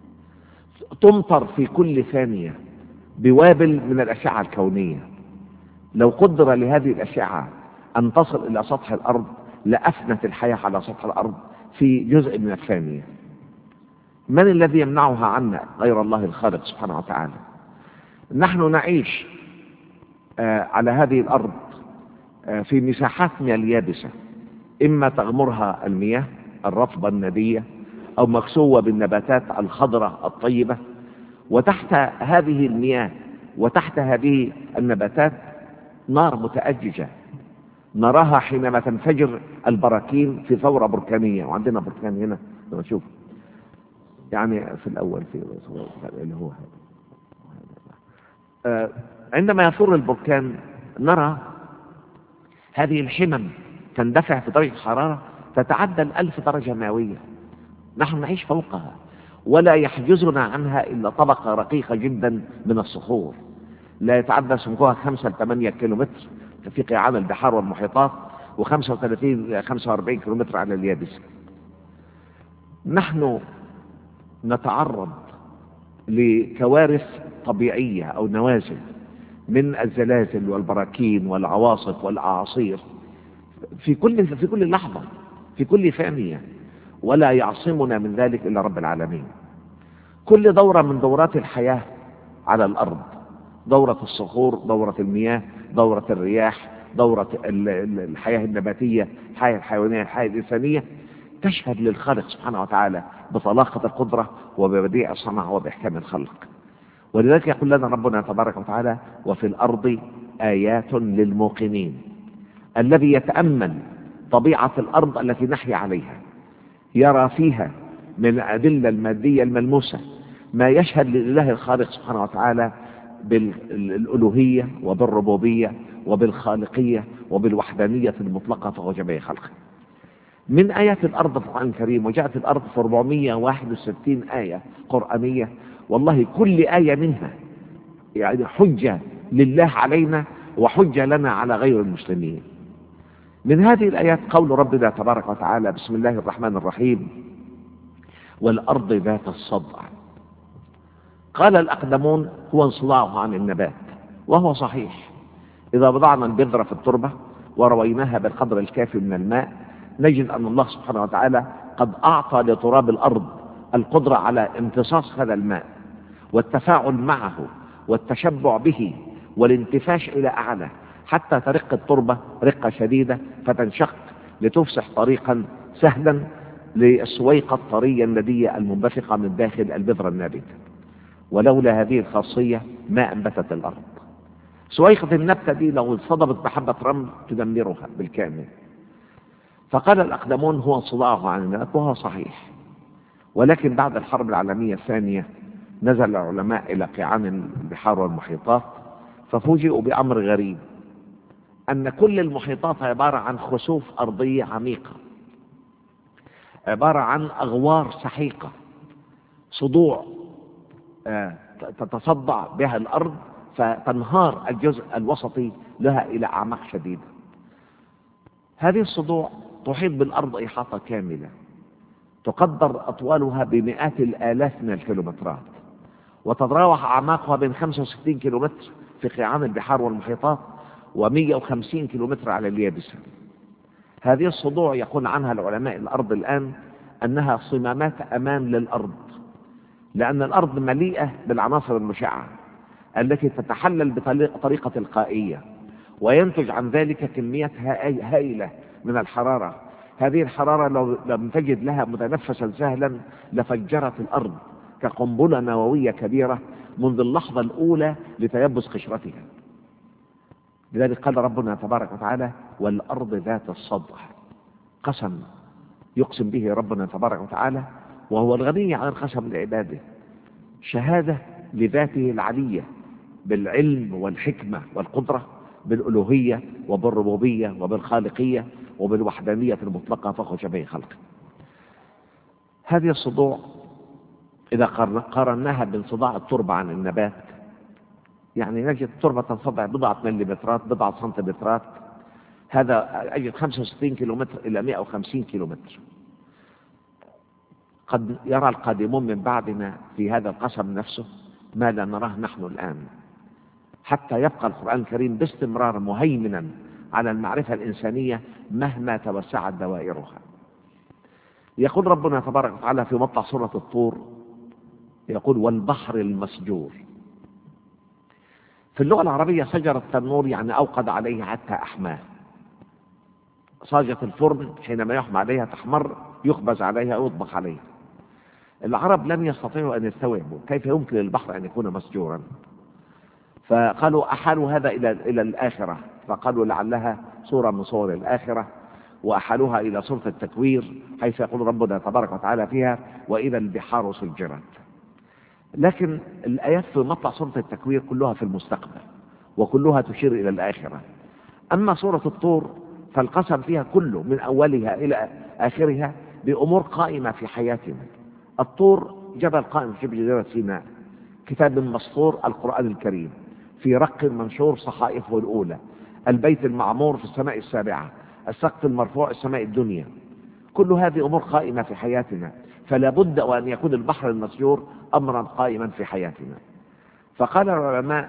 تمطر في كل ثانية بوابل من الأشعة الكونية. لو قدر لهذه الأشعة أن تصل إلى سطح الأرض لأفنت الحياة على سطح الأرض في جزء من الثانية. من الذي يمنعها عنا غير الله الخالق سبحانه وتعالى؟ نحن نعيش آه على هذه الأرض آه في مساحات من اليابسة، إما تغمرها المياه الرطبة الندية أو مكسوة بالنباتات الخضراء الطيبة، وتحت هذه المياه وتحت هذه النباتات نار متأججة نراها حينما تنفجر البراكين في ثورة بركانية. وعندنا بركان هنا نشوف يعني في الأول في اللي هو هذا. آه عندما يثور البركان نرى هذه الحمم تندفع في درجة حرارة تتعدى الألف درجة مئوية. نحن نعيش فوقها ولا يحجزنا عنها إلا طبقة رقيقة جدا من الصخور لا يتعدى سمكها خمسة لثمانية كيلومتر في قيعان البحار والمحيطات، وخمسة وثلاثين إلى خمسة وأربعين كيلومتر على اليابس. نحن نتعرض لكوارث طبيعية أو نوازل من الزلازل والبراكين والعواصف والأعاصير في كل في كل لحظة في كل ثانية، ولا يعصمنا من ذلك إلا رب العالمين. كل دورة من دورات الحياة على الأرض، دورة الصخور، دورة المياه، دورة الرياح، دورة الحياة النباتية، الحياة الحيوانية، الحياة الإنسانية، تشهد للخالق سبحانه وتعالى بطلاقة القدرة وببديع الصنع وبإحكام الخلق. ولذلك يقول لنا ربنا تبارك وتعالى: وفي الأرض آيات للموقنين. الذي يتأمل طبيعة الأرض التي نحيا عليها يرى فيها من الأدلة المادية الملموسة ما يشهد لله الخالق سبحانه وتعالى بالألوهية وبالربوبية وبالخالقية وبالوحدانية المطلقة فهو جميع خلقه. من آيات الأرض في القرآن الكريم، وجاءت الأرض في أربعمئة وواحد وستين آية قرآنية، والله كل آية منها يعني حجة لله علينا وحجة لنا على غير المسلمين. من هذه الآيات قول ربنا تبارك وتعالى: بسم الله الرحمن الرحيم: والأرض ذات الصدع. قال الأقدمون هو انصداعها عن النبات، وهو صحيح. إذا وضعنا البذرة في التربة ورويناها بالقدر الكافي من الماء، نجد أن الله سبحانه وتعالى قد أعطى لتراب الأرض القدرة على امتصاص هذا الماء والتفاعل معه والتشبع به والانتفاش إلى أعلى، حتى ترق التربة رقة شديدة فتنشق لتفسح طريقا سهلا للسويقة الطرية الندية المنبثقة من داخل البذرة النابتة. ولولا هذه الخاصية ما أنبتت الأرض. سويقة النبتة دي لو انصدمت بحبة رمل تدمرها بالكامل. فقال الأقدمون هو انصداعها عن النبات، وهو صحيح. ولكن بعد الحرب العالمية الثانية نزل العلماء إلى قيعان البحار والمحيطات، ففوجئوا بأمر غريب، أن كل المحيطات عبارة عن خسوف أرضية عميقة، عبارة عن أغوار سحيقة، صدوع تتصدع بها الأرض فتنهار الجزء الوسطي لها إلى أعماق شديدة. هذه الصدوع تحيط بالأرض إحاطة كاملة، تقدر أطوالها بمئات الآلاف من الكيلومترات، وتتراوح أعماقها بين خمسة وستين كيلومتر في قيعان البحار والمحيطات ومئة وخمسين كيلومتر على اليابسة. هذه الصدوع يقول عنها العلماء الأرض الآن أنها صمامات أمان للأرض، لأن الأرض مليئة بالعناصر المشعة التي تتحلل بطريقة تلقائية، وينتج عن ذلك كميات هائلة من الحرارة. هذه الحرارة لو لم تجد لها متنفسا سهلا لفجرت الأرض كقنبلة نووية كبيرة منذ اللحظة الأولى لتيبس قشرتها. لذلك قال ربنا تبارك وتعالى: والأرض ذات الصدع. قسم يقسم به ربنا تبارك وتعالى، وهو الغني عن القسم لعباده، شهادة لذاته العلية بالعلم والحكمة والقدرة، بالألوهية وبالربوبية وبالخالقية وبالوحدانية المطلقة فوق جميع خلقه. هذه الصدوع إذا قارناها بانصداع التربة عن النبات، يعني نجد التربة تنصدع بضعة مليمترات، بضعة سنتيمترات، هذا أجد خمسة وستين كيلومتر إلى مئة وخمسين كيلومتر. قد يرى القادمون من بعدنا في هذا القسم نفسه ما لا نراه نحن الآن، حتى يبقى القرآن الكريم باستمرار مهيمنا على المعرفة الإنسانية مهما توسعت دوائرها. يقول ربنا تبارك وتعالى في مطلع سورة الطور، يقول: والبحر المسجور. في اللغة العربية سجر التنور يعني أوقد عليه حتى أحماه. صاجة الفرن حينما يحمى عليها تحمر، يخبز عليها أو يطبخ عليها. العرب لم يستطيعوا أن يستوعبوا كيف يمكن للبحر أن يكون مسجورا، فقالوا أحالوا هذا إلى إلى الآخرة، فقالوا لعلها صورة من صور الآخرة، وأحالوها إلى صورة التكوير، حيث يقول ربنا تبارك وتعالى فيها: وإذا البحار سجرت. لكن الآيات في مطلع صورة التكوير كلها في المستقبل، وكلها تشير إلى الآخرة. أما صورة الطور فالقسم فيها كله من أولها إلى آخرها بأمور قائمة في حياتنا. الطور جبل قائم في جزيرة سيناء، كتاب مسطور القرآن الكريم، في رق منشور صحائفه الأولى، البيت المعمور في السماء السابعة، السقف المرفوع السماء الدنيا. كل هذه أمور قائمة في حياتنا، فلا بد وأن يكون البحر المسجور أمرا قائما في حياتنا. فقال العلماء: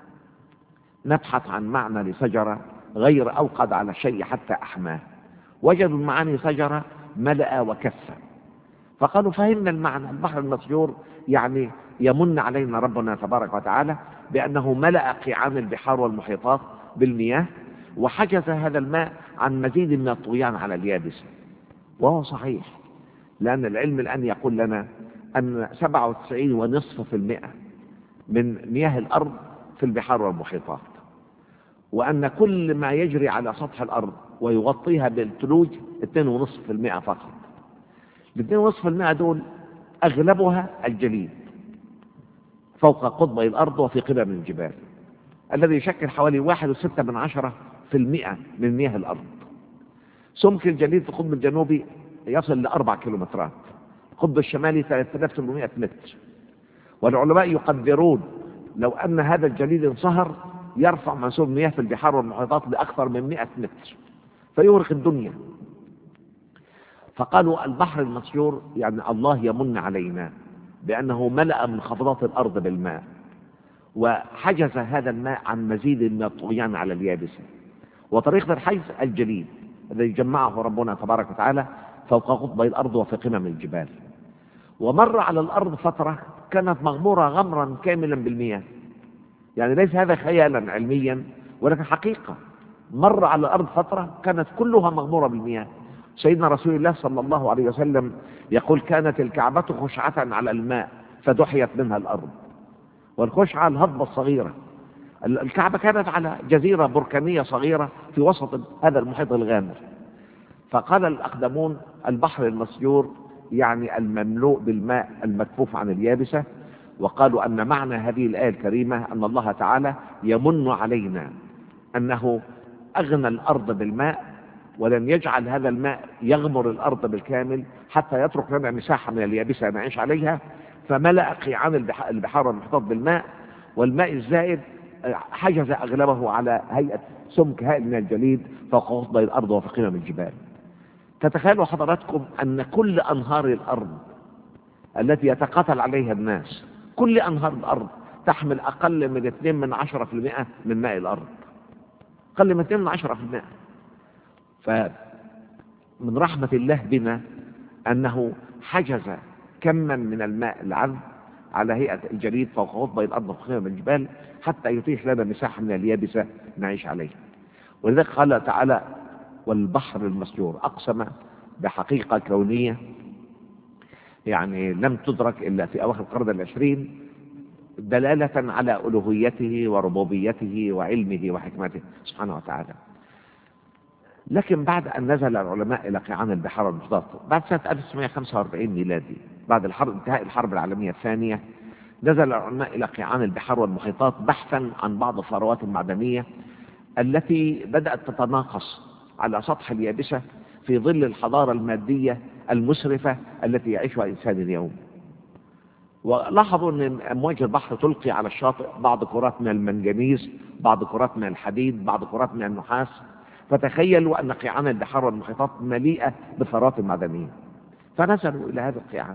نبحث عن معنى لشجرة غير أوقد على الشيء حتى أحماه. وجدوا المعاني شجرة ملأ وكفى، فقالوا فهمنا المعنى. البحر المسجور يعني يمن علينا ربنا تبارك وتعالى بأنه ملأ قيعان البحار والمحيطات بالمياه، وحجز هذا الماء عن مزيد من الطغيان على اليابسة. وهو صحيح، لأن العلم الآن يقول لنا أن سبعة وتسعين ونصف في المئة من مياه الأرض في البحار والمحيطات، وأن كل ما يجري على سطح الأرض ويغطيها بالثلوج اثنين ونصف في المئة فقط. الاثنين ونصف في المئة دول أغلبها الجليد فوق قطبي الأرض وفي قمم الجبال، الذي يشكل حوالي واحد وستة من عشرة في المئة من مياه الأرض. سمك الجليد في القطب الجنوبي يصل لأربع كيلومترات، القطب الشمالي ثلاثة آلاف وثمانمائة متر. والعلماء يقدرون لو أن هذا الجليد انصهر يرفع منسوب المياه في البحار والمحيطات لأكثر من مئة متر فيغرق الدنيا. فقالوا البحر المسجور يعني الله يمن علينا بأنه ملأ منخفضات الأرض بالماء، وحجز هذا الماء عن مزيد من الطغيان على اليابسة. وطريقة الحجز الجليد الذي جمعه ربنا تبارك وتعالى فوق قطبي الأرض وفي قمم الجبال. ومر على الأرض فترة كانت مغمورة غمرا كاملا بالمياه، يعني ليس هذا خيالا علميا ولكن حقيقة. مر على الأرض فترة كانت كلها مغمورة بالمياه. سيدنا رسول الله صلى الله عليه وسلم يقول كانت الكعبة خشعة على الماء فدحيت منها الأرض. والخشعة الهضبة الصغيرة. الكعبة كانت على جزيرة بركانية صغيرة في وسط هذا المحيط الغامر. فقال الأقدمون البحر المسجور يعني المملوء بالماء المكفوف عن اليابسة. وقالوا أن معنى هذه الآية الكريمة أن الله تعالى يمن علينا أنه أغنى الأرض بالماء ولن يجعل هذا الماء يغمر الأرض بالكامل حتى يترك لنا مساحة من اليابسة نعيش عليها. فملأ قيعان البحار والمحيطات بالماء، والماء الزائد حجز أغلبه على هيئة سمك هائل من الجليد فوق قطبي الأرض وفي قمم الجبال. تتخيلوا حضراتكم أن كل أنهار الأرض التي يتقاتل عليها الناس، كل أنهار الأرض تحمل أقل من اثنين من عشرة في المئة من ماء الأرض، أقل من اثنين من عشرة في المئة. فمن رحمة الله بنا أنه حجز كما من الماء العذب على هيئة الجليد فوق قطبي الأرض وفي قمم الجبال حتى يتيح لنا مساحة من اليابسة نعيش عليها. ولذلك قال تعالى والبحر المسجور، أقسم بحقيقة كونية يعني لم تدرك إلا في أواخر القرن العشرين، دلالة على ألوهيته وربوبيته وعلمه وحكمته سبحانه وتعالى. لكن بعد أن نزل العلماء إلى قيعان البحار والمحيطات بعد سنة ألف وتسعمائة وخمسة وأربعين ميلادي، بعد الحرب انتهاء الحرب العالمية الثانية، نزل العلماء إلى قيعان البحار والمحيطات بحثا عن بعض الثروات المعدنية التي بدأت تتناقص على سطح اليابسة في ظل الحضارة المادية المسرفة التي يعيشها الإنسان اليوم. ولاحظوا أن أمواج البحر تلقي على الشاطئ بعض كرات من المنجنيز، بعض كرات من الحديد، بعض كرات من النحاس. فتخيلوا أن قيعان البحار والمحيطات مليئة بثروات معدنية. فنزلوا إلى هذا القيعان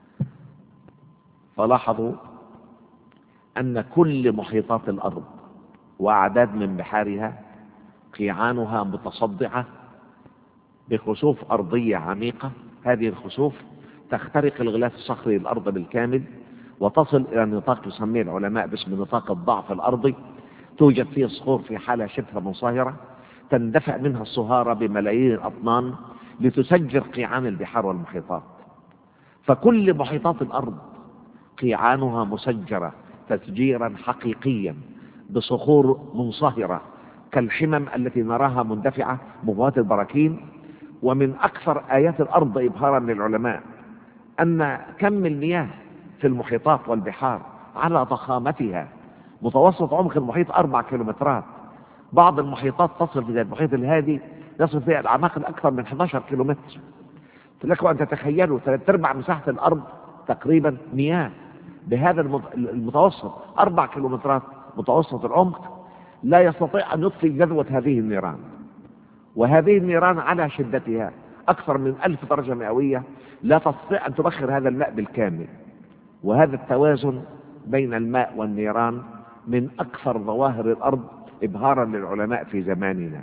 فلاحظوا أن كل محيطات الأرض وأعداد من بحارها قيعانها متصدعة بخسوف أرضية عميقة. هذه الخسوف تخترق الغلاف الصخري للأرض بالكامل وتصل إلى نطاق يسميه العلماء باسم نطاق الضعف الأرضي. توجد فيه صخور في حالة شبه منصهرة تندفع منها الصهارة بملايين الأطنان لتسجر قيعان البحار والمحيطات. فكل محيطات الأرض قيعانها مسجرة تسجيرا حقيقيا بصخور منصهرة كالحمم التي نراها مندفعة مبوات البراكين. ومن أكثر آيات الأرض إبهارا للعلماء أن كم المياه في المحيطات والبحار على ضخامتها. متوسط عمق المحيط أربع كيلومترات، بعض المحيطات تصل في المحيط الهادي يصل فيها الأعماق الأكثر من أحد عشر كيلومتر. لكم أن تتخيلوا ثلاث أرباع مساحة الأرض تقريبا مياه بهذا المتوسط، أربع كيلومترات متوسط العمق، لا يستطيع أن يطفئ جذوة هذه النيران. وهذه النيران على شدتها أكثر من ألف درجة مئوية لا تستطيع أن تبخر هذا الماء بالكامل. وهذا التوازن بين الماء والنيران من أكثر ظواهر الأرض إبهارا للعلماء في زماننا.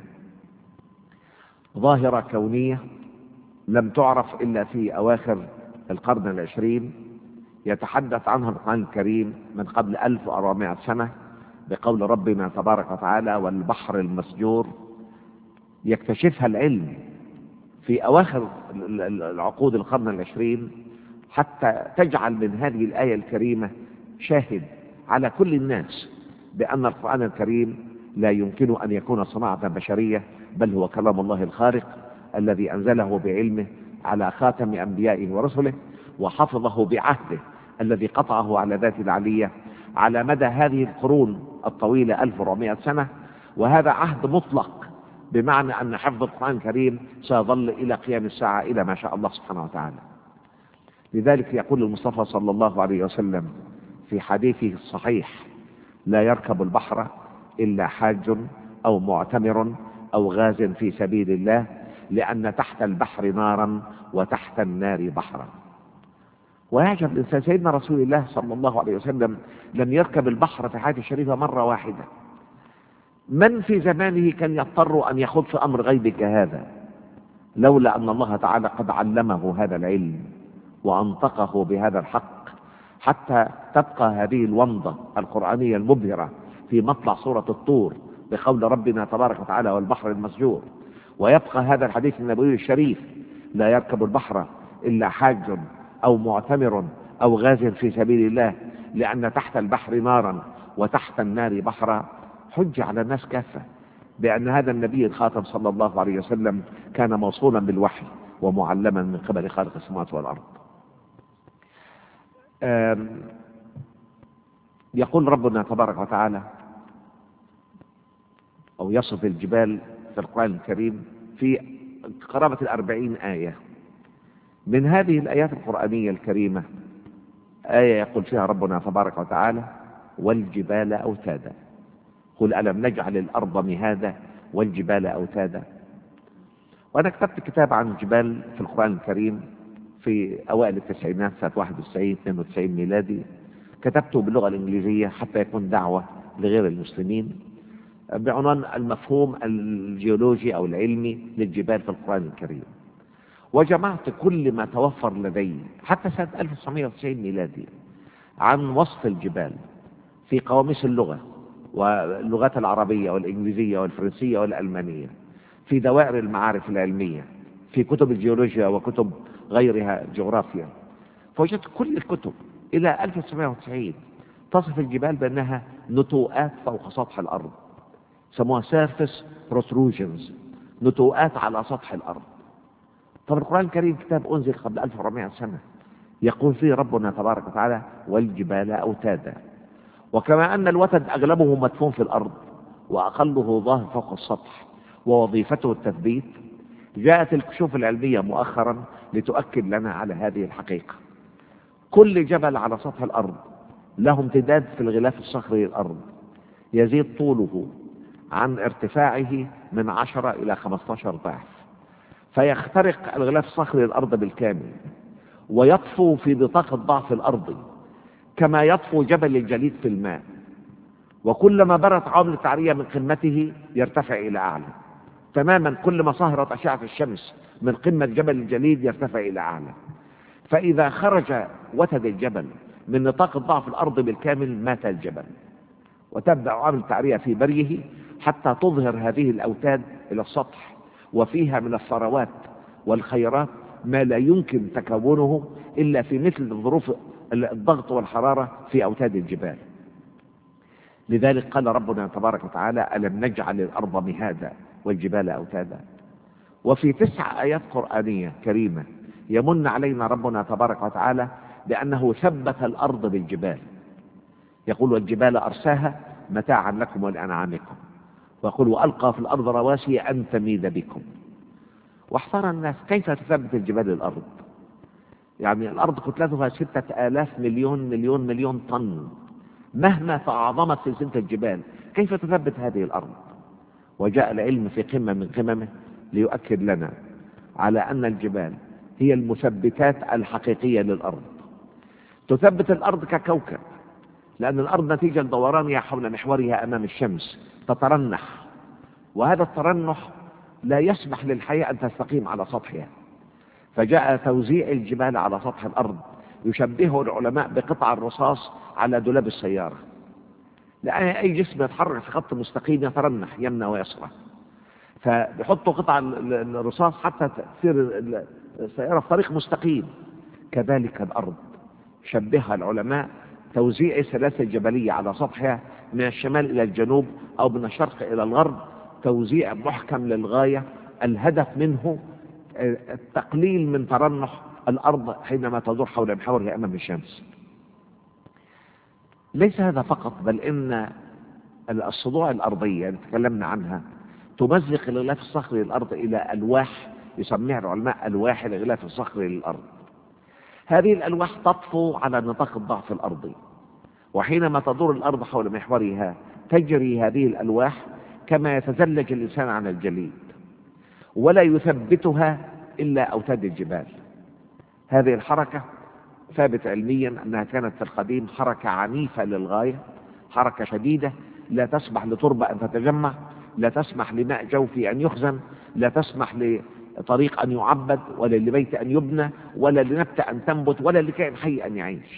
ظاهرة كونية لم تعرف إلا في أواخر القرن العشرين، يتحدث عنها القرآن الكريم من قبل ألف وأربعمائة سنة بقول ربنا تبارك وتعالى والبحر المسجور. يكتشفها العلم في أواخر العقود القرن العشرين حتى تجعل من هذه الآية الكريمة شاهد على كل الناس بأن القرآن الكريم لا يمكن أن يكون صناعة بشرية، بل هو كلام الله الخارق الذي أنزله بعلمه على خاتم أنبيائه ورسله، وحفظه بعهده الذي قطعه على ذات العلية على مدى هذه القرون الطويلة ألف وأربعمائة سنة. وهذا عهد مطلق بمعنى أن حفظ القرآن الكريم سيظل إلى قيام الساعة إلى ما شاء الله سبحانه وتعالى. لذلك يقول المصطفى صلى الله عليه وسلم في حديثه الصحيح لا يركب البحر إلا حاج أو معتمر أو غاز في سبيل الله، لأن تحت البحر نارا وتحت النار بحرا. ويعجب الإنسان، سيدنا رسول الله صلى الله عليه وسلم لم يركب البحر في حياته الشريفة مرة واحدة. من في زمانه كان يضطر أن يخوض في أمر غيب كهذا لولا أن الله تعالى قد علمه هذا العلم وأنطقه بهذا الحق، حتى تبقى هذه الومضة القرآنية المبهرة في مطلع سورة الطور بقول ربنا تبارك وتعالى والبحر المسجور، ويبقى هذا الحديث النبوي الشريف لا يركب البحر إلا حاج أو معتمر أو غاز في سبيل الله، لأن تحت البحر نارا وتحت النار بحرا. حج على الناس كافة بأن هذا النبي الخاتم صلى الله عليه وسلم كان موصولا بالوحي ومعلما من قبل خالق السماوات والأرض. يقول ربنا تبارك وتعالى أو يصف الجبال في القرآن الكريم في قرابة الأربعين آية. من هذه الآيات القرآنية الكريمة آية يقول فيها ربنا تبارك وتعالى والجبال أوتادا، قل ألم نجعل الأرض مهادا والجبال أوتادا. وأنا كتبت كتاب عن الجبال في القرآن الكريم في أوائل التسعينات سنة واحد وتسعين اثنين وتسعين ميلادي، كتبته باللغة الإنجليزية حتى يكون دعوة لغير المسلمين بعنوان المفهوم الجيولوجي أو العلمي للجبال في القرآن الكريم. وجمعت كل ما توفر لدي حتى سنة ألف وتسعمائة وتسعين ميلادي عن وصف الجبال في قواميس اللغة واللغات العربية والإنجليزية والفرنسية والألمانية، في دوائر المعارف العلمية، في كتب الجيولوجيا وكتب غيرها جغرافيا. فوجدت كل الكتب إلى ألف وتسعمائة وتسعين تصف الجبال بأنها نتوءات فوق سطح الأرض، سموها surface protrusions، نتوءات على سطح الأرض. طب القرآن الكريم كتاب أنزل قبل ألف وأربعمائة سنة يقول فيه ربنا تبارك وتعالى والجبال أوتادا. وكما أن الوتد أغلبه مدفون في الأرض وأقله ظاهر فوق السطح ووظيفته التثبيت، جاءت الكشوف العلمية مؤخرا لتؤكد لنا على هذه الحقيقة. كل جبل على سطح الأرض له امتداد في الغلاف الصخري للأرض يزيد طوله عن ارتفاعه من عشرة إلى خمسة عشر ضعف، فيخترق الغلاف الصخري للأرض بالكامل ويطفو في بطاقة ضعف الأرض كما يطفو جبل الجليد في الماء. وكلما برت عوامل التعرية من قمته يرتفع إلى أعلى تماما، كل ما صهرت أشعة الشمس من قمة جبل الجليد يرتفع إلى أعلى. فإذا خرج وتد الجبل من نطاق ضعف الأرض بالكامل مات الجبل، وتبدأ عوامل التعرية في بريه حتى تظهر هذه الأوتاد إلى السطح، وفيها من الثروات والخيرات ما لا يمكن تكونه إلا في مثل ظروف الضغط والحرارة في أوتاد الجبال. لذلك قال ربنا تبارك وتعالى ألم نجعل الأرض مهادا والجبال أوتادا. وفي تسع آيات قرآنية كريمة يمن علينا ربنا تبارك وتعالى بأنه ثبت الأرض بالجبال، يقول والجبال أرساها متاعا لكم ولأنعامكم، ويقول وألقى في الأرض رواسي أن تميد بكم. واحتار الناس كيف تثبت الجبال الأرض؟ يعني الأرض كتلتها ستة آلاف مليون مليون مليون طن، مهما تعظمت سلسلة الجبال كيف تثبت هذه الأرض؟ وجاء العلم في قمة من قممه ليؤكد لنا على أن الجبال هي المثبتات الحقيقية للأرض. تثبت الأرض ككوكب، لأن الأرض نتيجة لدورانها حول محورها أمام الشمس تترنح، وهذا الترنح لا يسمح للحياة أن تستقيم على سطحها. فجاء توزيع الجبال على سطح الأرض يشبهه العلماء بقطع الرصاص على دولاب السيارة، لأن أي جسم يتحرك في خط مستقيم يترنح يمنى ويسرى، فبيحطوا قطع الرصاص حتى تصير السيارة في طريق مستقيم. كذلك الأرض شبهها العلماء توزيع السلاسل الجبلية على سطحها من الشمال إلى الجنوب أو من الشرق إلى الغرب، توزيع محكم للغاية، الهدف منه التقليل من ترنح الأرض حينما تدور حول محورها أمام الشمس. ليس هذا فقط، بل إن الصدوع الأرضية اللي تكلمنا عنها تمزق الغلاف الصخري للأرض إلى ألواح يسميها العلماء ألواح الغلاف الصخري للأرض. هذه الألواح تطفو على نطاق الضعف الأرضي، وحينما تدور الأرض حول محورها تجري هذه الألواح كما يتزلج الإنسان عن الجليد، ولا يثبتها إلا أوتاد الجبال. هذه الحركة ثابت علميا أنها كانت في القديم حركة عنيفة للغاية، حركة شديدة لا تسمح لتربة أن تتجمع، لا تسمح لماء جوفي أن يخزن، لا تسمح لطريق أن يعبد، ولا لبيت أن يبنى، ولا لنبتة أن تنبت، ولا لكائن حي أن يعيش.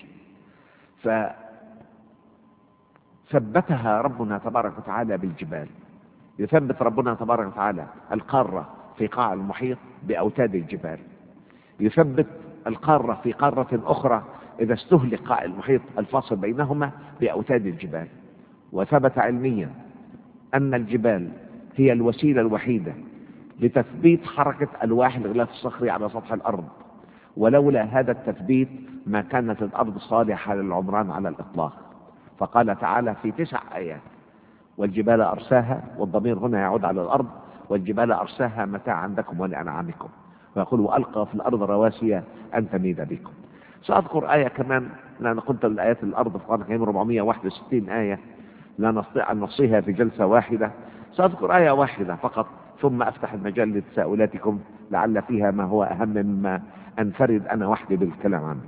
فثبتها ربنا تبارك وتعالى بالجبال. يثبت ربنا تبارك وتعالى القارة في قاع المحيط بأوتاد الجبال، يثبت القارة في قارة أخرى إذا استهلك قاع المحيط الفاصل بينهما بأوتاد الجبال. وثبت علميا أن الجبال هي الوسيلة الوحيدة لتثبيت حركة ألواح الغلاف الصخري على سطح الأرض، ولولا هذا التثبيت ما كانت الأرض صالحة للعمران على الإطلاق. فقال تعالى في تسع آيات: والجبال أرساها، والضمير هنا يعود على الأرض، والجبال أرساها متاعا لكم ولأنعامكم، ويقول وألقى في الأرض رواسي أن تميد بكم. سأذكر آية كمان، لأن قلت الآيات الأرض في القرآن الكريم أربعمائة وواحد وستين آية لا نستطيع أن نحصيها في جلسة واحدة. سأذكر آية واحدة فقط ثم أفتح المجال لتساؤلاتكم لعل فيها ما هو أهم مما أنفرد أنا وحدي بالكلام عنه.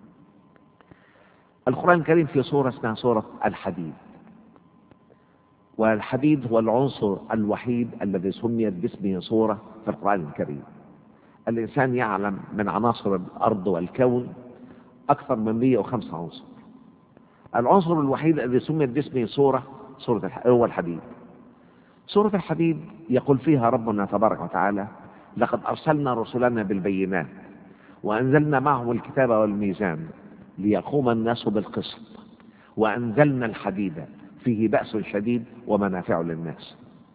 القرآن الكريم في سورة اسمها سورة الحديد، والحديد هو العنصر الوحيد الذي سميت باسمه سورة في القرآن الكريم. الإنسان يعلم من عناصر الأرض والكون أكثر من مئة وخمسة عنصر. العنصر الوحيد الذي سميت باسمه سورة سورة هو الحديد. سورة الحديد يقول فيها ربنا تبارك وتعالى: لقد أرسلنا رسلنا بالبينات وأنزلنا معهم الكتاب والميزان ليقوم الناس بالقسط وأنزلنا الحديد فيه بأس شديد ومنافع للناس.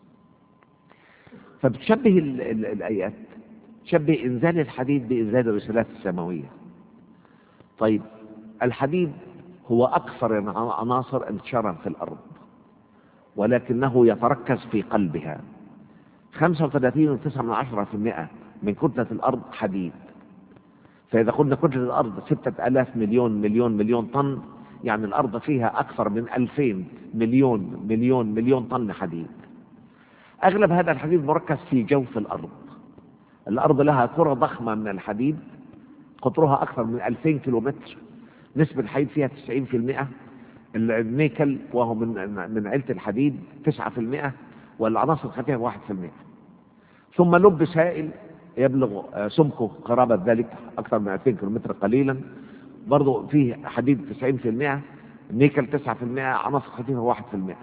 فبتشبه ال ال الآيات، تشبه إنزال الحديد بإنزال الرسالات السماوية. طيب، الحديد هو أكثر العناصر انتشارا في الأرض، ولكنه يتركز في قلبها. خمسة وثلاثين فاصلة تسعة من عشرة في المئة من كتلة الأرض حديد. فإذا قلنا كتلة الأرض ستة آلاف مليون مليون مليون طن، يعني الأرض فيها أكثر من ألفين مليون مليون مليون طن حديد. أغلب هذا الحديد مركز في جوف الأرض. الأرض لها كرة ضخمة من الحديد قطرها أكثر من ألفين كيلومتر، نسبة الحديد فيها تسعين في المئة، النيكل وهو من من عيلة الحديد تسعة في المئة، والعناصر الخفيفة واحد في المئة. ثم لب سائل يبلغ سمكه قرابة ذلك أكثر من ألفين كيلومتر قليلا، برضو فيه حديد تسعين في المئة، النيكل تسعة في المئة، عناصر خفيفة واحد في المئة.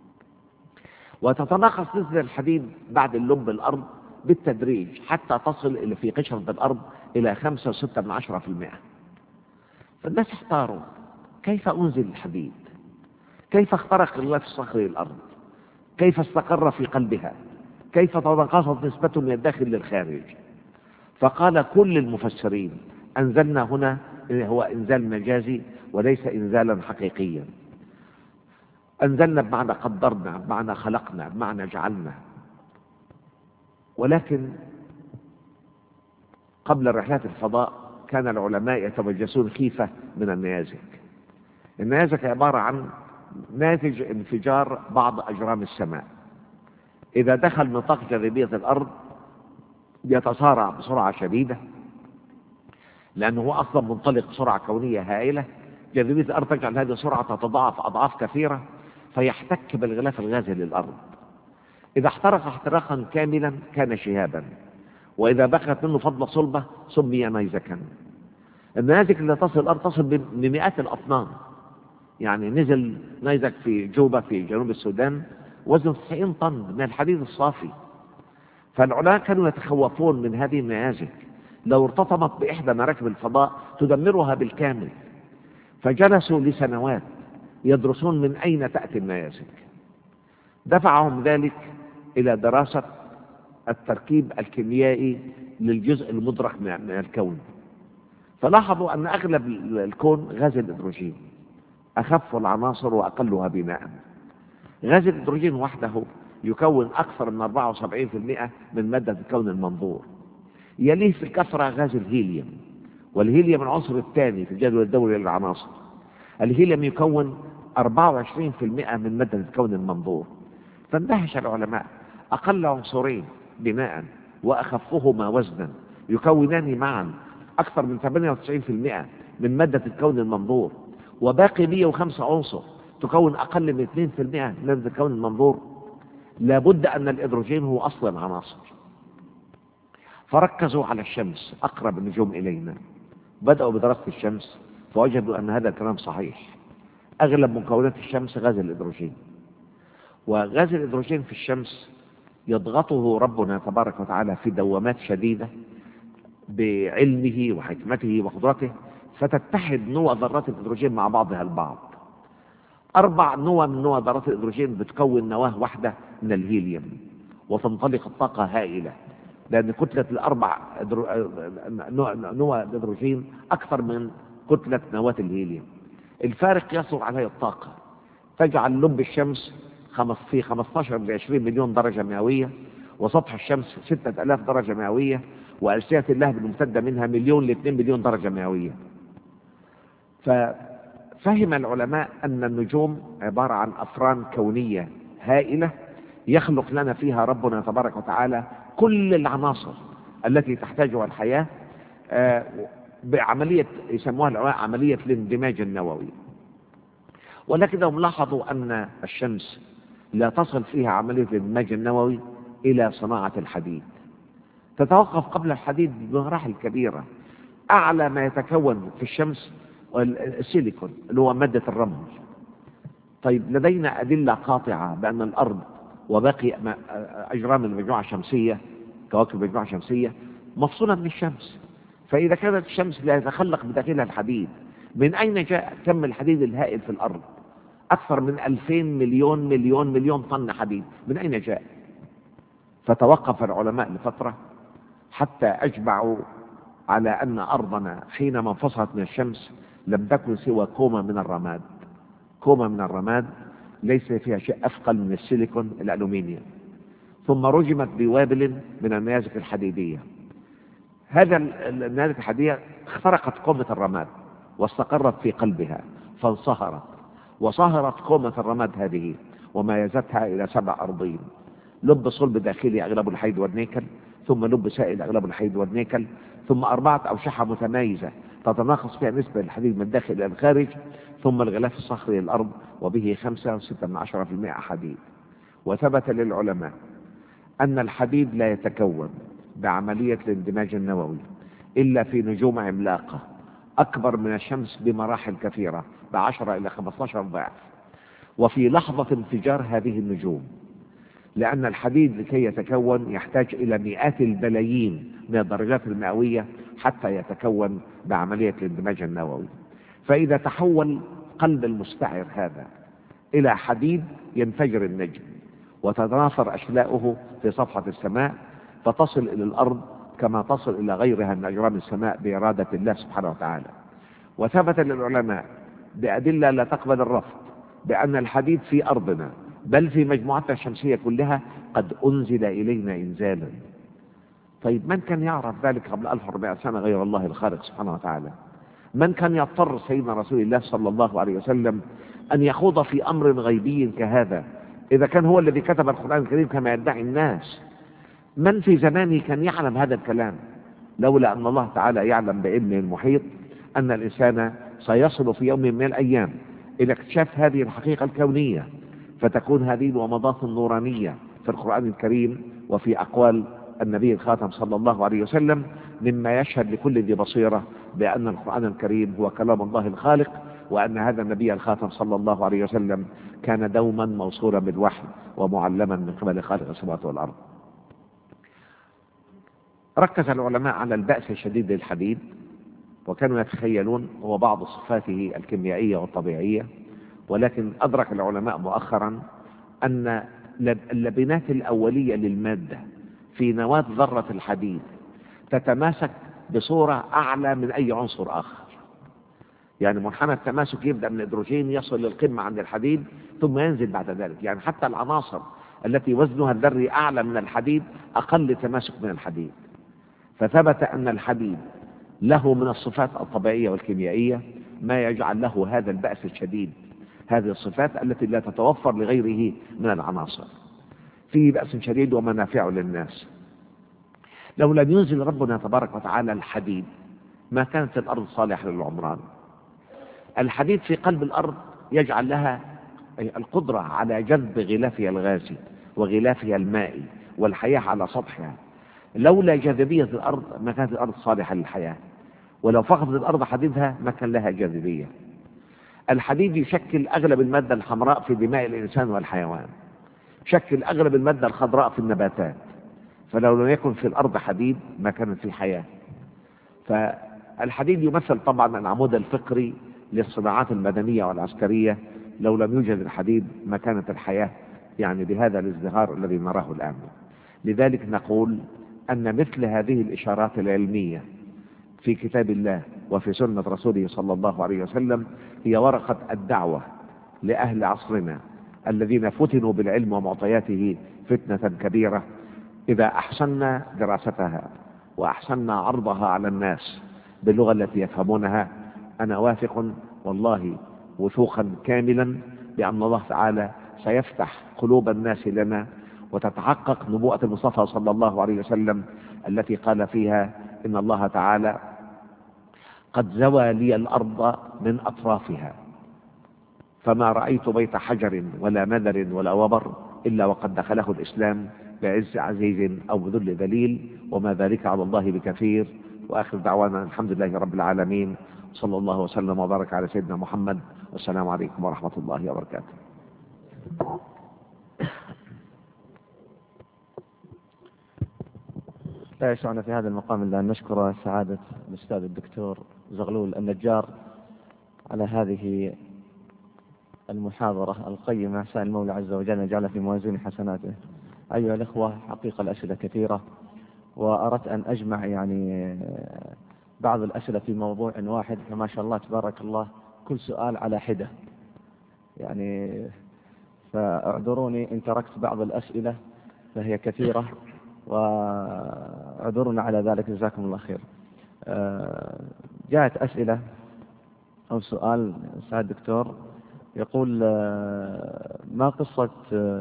وتتناقص نسبة الحديد بعد اللب الأرض بالتدريج حتى تصل إلى في قشرة الأرض إلى خمسة وستة من عشرة في المئة. فالناس احتاروا: كيف أنزل الحديد؟ كيف اخترق الغلاف الصخري الأرض؟ كيف استقر في قلبها؟ كيف تناقصت نسبته من الداخل للخارج؟ فقال كل المفسرين: أنزلنا هنا هو إنزال مجازي وليس إنزالا حقيقيا. أنزلنا بمعنى قدرنا، بمعنى خلقنا، بمعنى جعلنا. ولكن قبل رحلات الفضاء كان العلماء يتوجسون خيفة من النيازك. النيازك عبارة عن ناتج انفجار بعض أجرام السماء. إذا دخل نطاق جاذبية الأرض يتسارع بسرعة شديدة، لأنه هو أصلا منطلق بسرعة كونية هائلة. جاذبية الأرض تجعل هذه السرعة تتضاعف أضعاف كثيرة، فيحتك بالغلاف الغازي للأرض. إذا احترق احتراقا كاملا كان شهابا، وإذا بقت منه فضلة صلبة سمي نيزكا. النيازك اللي تصل الأرض تصل بمئات الأطنان. يعني نزل نيزك في جوبة في جنوب السودان وزن تسعين طن من الحديد الصافي. فالعلماء كانوا يتخوفون من هذه النيازك، لو ارتطمت بإحدى مراكب الفضاء تدمرها بالكامل. فجلسوا لسنوات يدرسون من أين تأتي النيازك. دفعهم ذلك إلى دراسة التركيب الكيميائي للجزء المدرك من الكون. فلاحظوا أن أغلب الكون غاز الهيدروجين، أخف العناصر وأقلها بناء. غاز الهيدروجين وحده يكون أكثر من أربعة وسبعين في المئة من مادة الكون المنظور. يليه في الكثرة غاز الهيليوم، والهيليوم العنصر الثاني في الجدول الدوري للعناصر. الهيليوم يكون أربعة وعشرين بالمئة من مادة الكون المنظور. فاندهش العلماء، أقل عنصرين بناء وأخفهما وزنا يكونان معا أكثر من ثمانية وتسعين بالمئة من مادة الكون المنظور، وباقي مئة وخمسة عنصر تكون أقل من اثنين بالمئة من مادة الكون المنظور. لابد أن الإدروجين هو أصل العناصر. فركزوا على الشمس أقرب النجوم إلينا، بدأوا بدراسة الشمس فوجدوا أن هذا الكلام صحيح. أغلب مكونات الشمس غاز الإدروجين، وغاز الإدروجين في الشمس يضغطه ربنا تبارك وتعالى في دوامات شديدة بعلمه وحكمته وقدرته، فتتحد نوى ذرات الإدروجين مع بعضها البعض. أربع نوى من نوى ذرات الإدروجين بتكون نواة واحدة من الهيليوم، وتنطلق الطاقة هائلة، لأن كتلة الأربع نوى الإدروجين أكثر من كتلة نواة الهيليوم. الفارق يصل عليه الطاقة تجعل لب الشمس في خمسة عشر إلى عشرين مليون درجة مئوية، وسطح الشمس ستة آلاف درجة مئوية، وألسنة اللهب الممتدة منها مليون لاثنين مليون درجة مئوية. ففهم العلماء أن النجوم عبارة عن أفران كونية هائلة يخلق لنا فيها ربنا تبارك وتعالى كل العناصر التي تحتاجها الحياة بعملية يسموها العلماء عملية الاندماج النووي. ولكنهم لاحظوا أن الشمس لا تصل فيها عملية الاندماج النووي إلى صناعة الحديد، تتوقف قبل الحديد بمراحل كبيرة. أعلى ما يتكون في الشمس السيليكون اللي هو مادة الرمل. طيب لدينا أدلة قاطعة بأن الأرض وباقي أجرام المجموعة الشمسية كواكب المجموعة الشمسية مفصولة من الشمس، فإذا كانت الشمس لا يتخلق بداخلها الحديد، من أين جاء كم الحديد الهائل في الأرض؟ أكثر من ألفين مليون مليون مليون طن حديد، من أين جاء؟ فتوقف العلماء لفترة حتى أجمعوا على أن أرضنا حينما انفصلت من الشمس لم تكن سوى كومة من الرماد. كومة من الرماد ليس فيها شيء أثقل من السيليكون الألومنيوم، ثم رجمت بوابل من النيازك الحديدية. هذا النيازك الحديدية اخترقت كومة الرماد واستقرت في قلبها فانصهرت، وصهرت كومة الرماد هذه وما يزتها إلى سبع أرضين: لب صلب داخلي أغلبه الحديد والنيكل، ثم لب سائل أغلبه الحديد والنيكل، ثم أربعة أوشحة متمايزة تتناقص فيها نسبة الحديد من الداخل إلى الخارج، ثم الغلاف الصخري للأرض وبه خمسة وستة من عشرة في المئة حديد. وثبت للعلماء أن الحديد لا يتكون بعملية الاندماج النووي إلا في نجوم عملاقة أكبر من الشمس بمراحل كثيرة بعشرة إلى خمسة عشر ضعف، وفي لحظة انفجار هذه النجوم، لأن الحديد لكي يتكون يحتاج إلى مئات البلايين من الدرجات المئوية حتى يتكون بعملية الاندماج النووي. فإذا تحول قلب المستعر هذا إلى حديد ينفجر النجم وتتناثر أشلاؤه في صفحة السماء فتصل إلى الأرض كما تصل إلى غيرها من أجرام السماء بإرادة الله سبحانه وتعالى. وثبت للعلماء بأدلة لا تقبل الرفض بأن الحديد في أرضنا بل في مجموعتنا الشمسية كلها قد أنزل إلينا إنزالا. طيب من كان يعرف ذلك قبل ألف وأربعمائة سنة غير الله الخالق سبحانه وتعالى؟ من كان يضطر سيدنا رسول الله صلى الله عليه وسلم أن يخوض في أمر غيبي كهذا إذا كان هو الذي كتب القرآن الكريم كما يدعي الناس؟ من في زمانه كان يعلم هذا الكلام لولا أن الله تعالى يعلم بعلمه المحيط أن الإنسان سيصل في يوم من الأيام إلى اكتشاف هذه الحقيقة الكونية، فتكون هذه الومضات النورانية في القرآن الكريم وفي أقوال النبي الخاتم صلى الله عليه وسلم مما يشهد لكل ذي بصيرة بأن القرآن الكريم هو كلام الله الخالق، وأن هذا النبي الخاتم صلى الله عليه وسلم كان دوما موصولا بالوحي ومعلما من قبل خالق السماوات والأرض. ركز العلماء على البأس الشديد للحديد، وكانوا يتخيلون هو بعض صفاته الكيميائية والطبيعية، ولكن أدرك العلماء مؤخرا أن اللبنات الأولية للمادة في نواة ذرة الحديد تتماسك بصورة أعلى من أي عنصر آخر. يعني منحنى التماسك يبدأ من الهيدروجين يصل للقمة عند الحديد ثم ينزل بعد ذلك، يعني حتى العناصر التي وزنها الذري أعلى من الحديد أقل تماسك من الحديد. فثبت أن الحديد له من الصفات الطبيعية والكيميائية ما يجعل له هذا البأس الشديد، هذه الصفات التي لا تتوفر لغيره من العناصر. فيه بأس شديد ومنافع للناس. لو لم ينزل ربنا تبارك وتعالى الحديد ما كانت الأرض صالحة للعمران. الحديد في قلب الأرض يجعل لها القدرة على جذب غلافها الغازي وغلافها المائي والحياة على سطحها. لولا جاذبية الأرض ما كانت الأرض صالحة للحياة، ولو فقدت الأرض حديدها ما كان لها جاذبية. الحديد يشكل أغلب المادة الحمراء في دماء الإنسان والحيوان، يشكل أغلب المادة الخضراء في النباتات، فلو لم يكن في الأرض حديد ما كانت في حياة. فالحديد يمثل طبعا العمود الفقري للصناعات المدنية والعسكرية. لو لم يوجد الحديد ما كانت الحياة يعني بهذا الازدهار الذي نراه الآن. لذلك نقول أن مثل هذه الإشارات العلمية في كتاب الله وفي سنة رسوله صلى الله عليه وسلم هي ورقة الدعوة لأهل عصرنا الذين فتنوا بالعلم ومعطياته فتنة كبيرة. إذا أحسننا دراستها وأحسننا عرضها على الناس باللغة التي يفهمونها، أنا واثق والله وثوقا كاملا بأن الله تعالى سيفتح قلوب الناس لنا، وتتحقق نبوءة المصطفى صلى الله عليه وسلم التي قال فيها إن الله تعالى قد زوى لي الأرض من أطرافها فما رأيت بيت حجر ولا مدر ولا وبر إلا وقد دخله الإسلام بعز عزيز أو بذل ذليل وما ذلك على الله بكثير. وآخر دعوانا الحمد لله رب العالمين، صلى الله وسلم وبارك على سيدنا محمد، والسلام عليكم ورحمة الله وبركاته. لا يسعنا في هذا المقام إلا أن نشكر سعادة الأستاذ الدكتور زغلول النجار على هذه المحاضرة القيمة. سأل المولى عز وجل أن يجعلها في موازين حسناته. أيها الأخوة، حقيقة الأسئلة كثيرة، وأردت أن أجمع يعني بعض الأسئلة في موضوع واحد، فما شاء الله تبارك الله كل سؤال على حدة يعني، فاعذروني إن تركت بعض الأسئلة فهي كثيرة، واعذرنا على ذلك، جزاكم الله خير. جاءت أسئلة أو سؤال سعد الدكتور يقول ما قصة،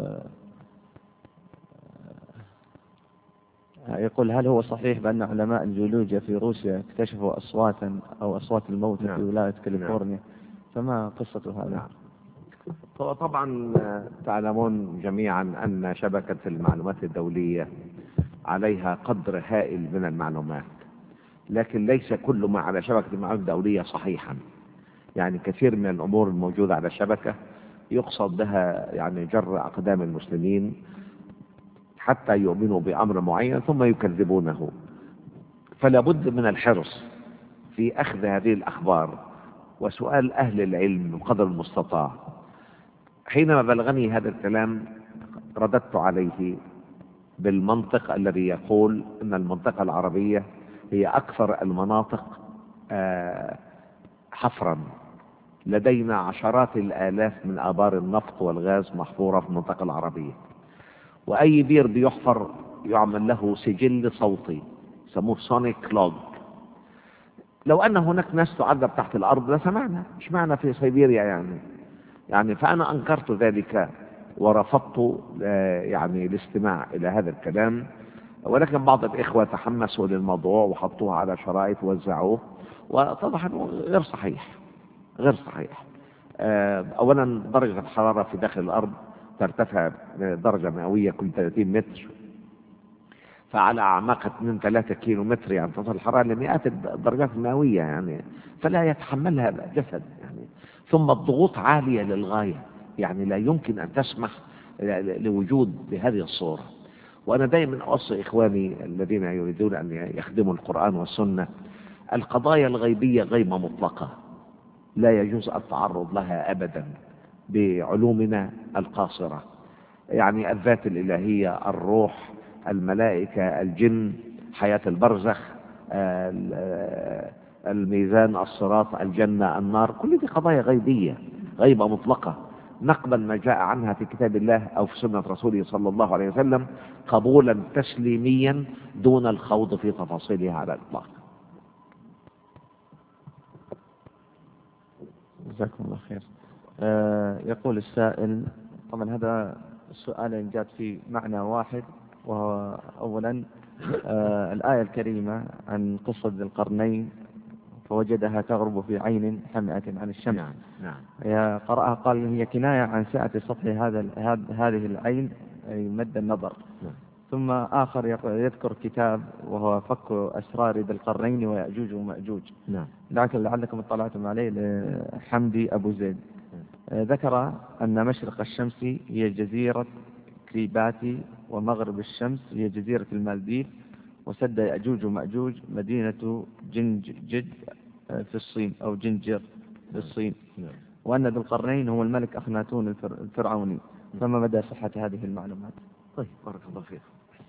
يقول هل هو صحيح بأن علماء الجيولوجيا في روسيا اكتشفوا أصواتا أو أصوات الموت نعم. في ولاية كاليفورنيا؟ نعم. فما قصة هذا؟ نعم. طبعا تعلمون جميعا أن شبكة المعلومات الدولية عليها قدر هائل من المعلومات، لكن ليس كل ما على شبكة المعلومات الدولية صحيحا. يعني كثير من الأمور الموجودة على الشبكة يقصد بها يعني جر أقدام المسلمين حتى يؤمنوا بأمر معين ثم يكذبونه. فلا بد من الحرص في أخذ هذه الأخبار وسؤال أهل العلم بقدر المستطاع. حينما بلغني هذا الكلام رددت عليه بالمنطق الذي يقول أن المنطقة العربية هي أكثر المناطق حفرا. لدينا عشرات الآلاف من آبار النفط والغاز محفورة في المنطقة العربية، وأي بير بيحفر يعمل له سجل صوتي يسموه سونيك لوج. لو أن هناك ناس تعذب تحت الأرض لسمعنا، مش معنى في سيبيريا يعني يعني فأنا أنكرت ذلك ورفضت يعني الاستماع إلى هذا الكلام. ولكن بعض الإخوة تحمسوا للموضوع وحطوه على شرائط ووزعوه، واتضح أنه غير صحيح غير صحيح. أولا درجة الحرارة في داخل الأرض ترتفع درجة مئوية كل ثلاثين متر، فعلى أعماق اثنين ثلاثة كيلو متر يعني تصل الحرارة لمئات الدرجات المئوية يعني، فلا يتحملها الجسد يعني. ثم الضغوط عالية للغاية، يعني لا يمكن أن تسمح لوجود بهذه الصورة. وأنا دائما أوصي إخواني الذين يريدون أن يخدموا القرآن والسنة، القضايا الغيبية غيبة مطلقة لا يجوز التعرض لها أبدا بعلومنا القاصرة، يعني الذات الإلهية، الروح، الملائكة، الجن، حياة البرزخ، الميزان، الصراط، الجنة، النار، كل دي قضايا غيبية غيبة مطلقة نقبل ما جاء عنها في كتاب الله أو في سنة رسوله صلى الله عليه وسلم قبولا تسليميا دون الخوض في تفاصيلها على الإطلاق. جزاكم الله خير. آه يقول السائل، طبعا هذا السؤال جاءت في معنى واحد، وهو أولا آه الآية الكريمة عن قصة ذي القرنين فوجدها تغرب في عين حمئة عن الشمس. نعم نعم. هي قرأها قال هي كناية عن سعة سطح هذا هذه العين، أي مد النظر. نعم. ثم آخر يذكر كتاب وهو فك أسرار ذي القرنين ويأجوج ومأجوج. نعم. لكن لعلكم اطلعتم عليه لحمدي أبو زيد. نعم. ذكر أن مشرق الشمس هي جزيرة كريباتي، ومغرب الشمس هي جزيرة المالديف، وسد يأجوج ومأجوج مدينة جنجد في الصين أو جنجر في الصين. نعم. وأن ذو القرنين هو الملك أخناتون الفرعوني. فما مدى صحة هذه المعلومات؟ طيب بارك الله فيك.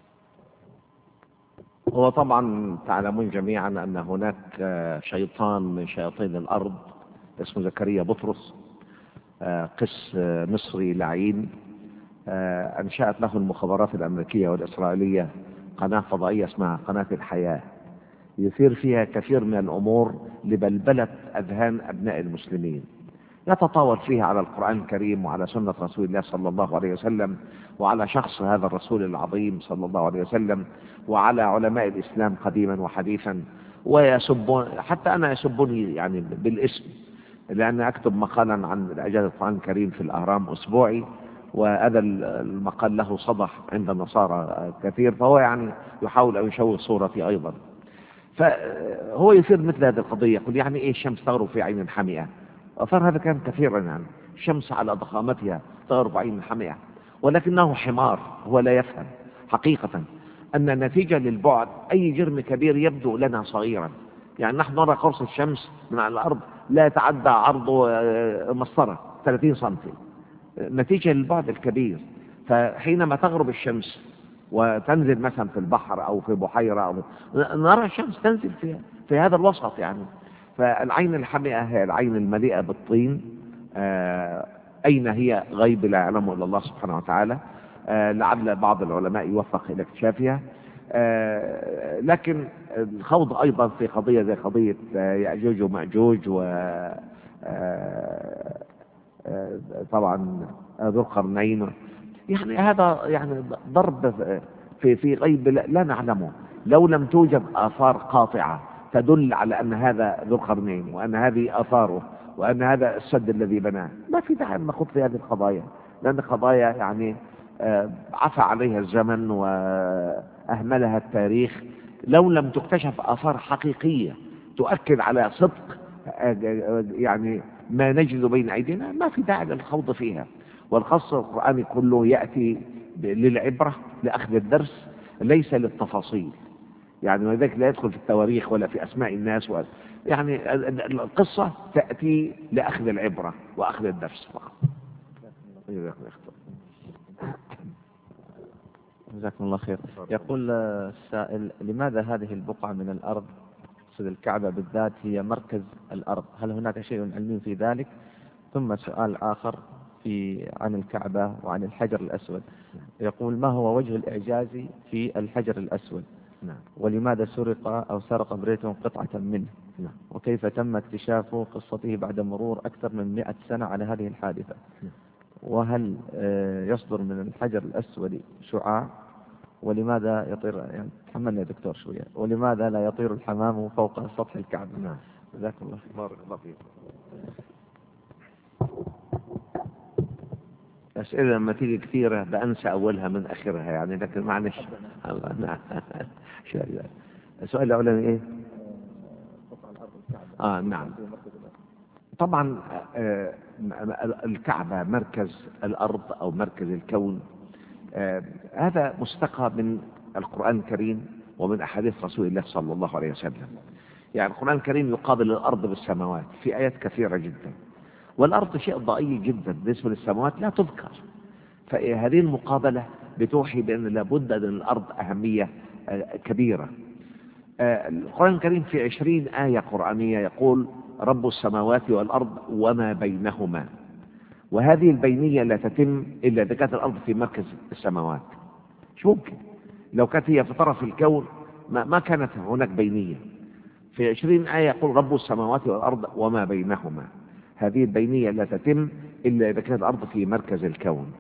هو طبعا تعلمون جميعا أن هناك شيطان من شياطين الأرض اسمه زكريا بطرس، قس مصري لعين، أنشأت له المخابرات الأمريكية والإسرائيلية قناة فضائية اسمها قناة الحياة، يثير فيها كثير من الأمور لبلبلة أذهان أبناء المسلمين، يتطاول فيها على القرآن الكريم وعلى سنة رسول الله صلى الله عليه وسلم، وعلى شخص هذا الرسول العظيم صلى الله عليه وسلم، وعلى علماء الإسلام قديما وحديثا، ويسبون حتى أنا يسبوني يعني بالاسم، لأن أكتب مقالا عن إعجاز القرآن الكريم في الأهرام أسبوعي، وهذا المقال له صدح عند النصارى كثير، فهو يعني يحاول أن يشوه صورتي أيضا. فهو يثير مثل هذه القضية، يقول يعني إيه الشمس تغرب في عين حمئة؟ أثار هذا كان كثيرا، يعني الشمس على ضخامتها تغرب عين حمئة، ولكنه حمار، هو لا يفهم حقيقة أن نتيجة للبعد أي جرم كبير يبدو لنا صغيرا. يعني نحن نرى قرص الشمس من على الأرض لا يتعدى عرضه مسطرة ثلاثين سنتي نتيجة للبعد الكبير. فحينما تغرب الشمس وتنزل مثلا في البحر أو في بحيرة أو نرى الشمس تنزل في, في هذا الوسط يعني. فالعين الحمئة هي العين المليئة بالطين، آه أين هي غيب لا يعلمه إلا الله سبحانه وتعالى، آه لعل بعض العلماء يوفق إلى اكتشافها. آه لكن الخوض أيضا في قضية زي قضية آه يأجوج ومأجوج و آه طبعا ذو القرنين، يعني هذا يعني ضرب في في غيب لا نعلمه. لو لم توجد آثار قاطعة تدل على أن هذا ذو القرنين وأن هذه آثاره وأن هذا السد الذي بناه، ما في داعي أن نخوض في هذه القضايا، لأن قضايا يعني عفى عليها الزمن وأهملها التاريخ. لو لم تكتشف آثار حقيقية تؤكد على صدق يعني ما نجد بين أيدينا، ما في داعي للخوض فيها. والقص القرآني كله يأتي للعبرة لأخذ الدرس ليس للتفاصيل، يعني ولذلك لا يدخل في التواريخ ولا في أسماء الناس ولا يعني القصة تأتي لأخذ العبرة وأخذ الدرس فقط. جزاكم الله خير. يقول السائل لماذا هذه البقعة من الأرض الكعبة بالذات هي مركز الأرض؟ هل هناك شيء علمي في ذلك؟ ثم سؤال آخر في عن الكعبة وعن الحجر الأسود، يقول ما هو وجه الإعجاز في الحجر الأسود؟ ولماذا سرق أو سرق بريتون قطعة منه؟ وكيف تم اكتشاف قصته بعد مرور أكثر من مئة سنة على هذه الحادثة؟ وهل يصدر من الحجر الأسود شعاع؟ ولماذا يطير يعني تحملنا يا دكتور شوية، ولماذا لا يطير الحمام فوق سطح الكعبة؟ نعم. جزاك الله خير. بارك الله فيك. أسئلة لما تيجي كثيرة بأنسى أولها من آخرها يعني، لكن معلش. نعم. السؤال الأولاني إيه؟ آه نعم. طبعا آه الكعبة مركز الأرض أو مركز الكون، آه هذا مستقى من القرآن الكريم ومن أحاديث رسول الله صلى الله عليه وسلم. يعني القرآن الكريم يقابل الأرض بالسماوات في آيات كثيرة جدا، والأرض شيء ضئيل جدا بالنسبة للسماوات لا تذكر. فهذه المقابلة بتوحي بأن لابد للأرض أهمية آه كبيرة. آه القرآن الكريم في عشرين آية قرآنية يقول رب السماوات والأرض وما بينهما، وهذه البينية لا تتم إلا إذا كانت الأرض في مركز السماوات. مش ممكن لو كانت هي في طرف الكون ما, ما كانت هناك بينية. في عشرين آية يقول رب السماوات والأرض وما بينهما، هذه البينية لا تتم إلا إذا كانت الأرض في مركز الكون.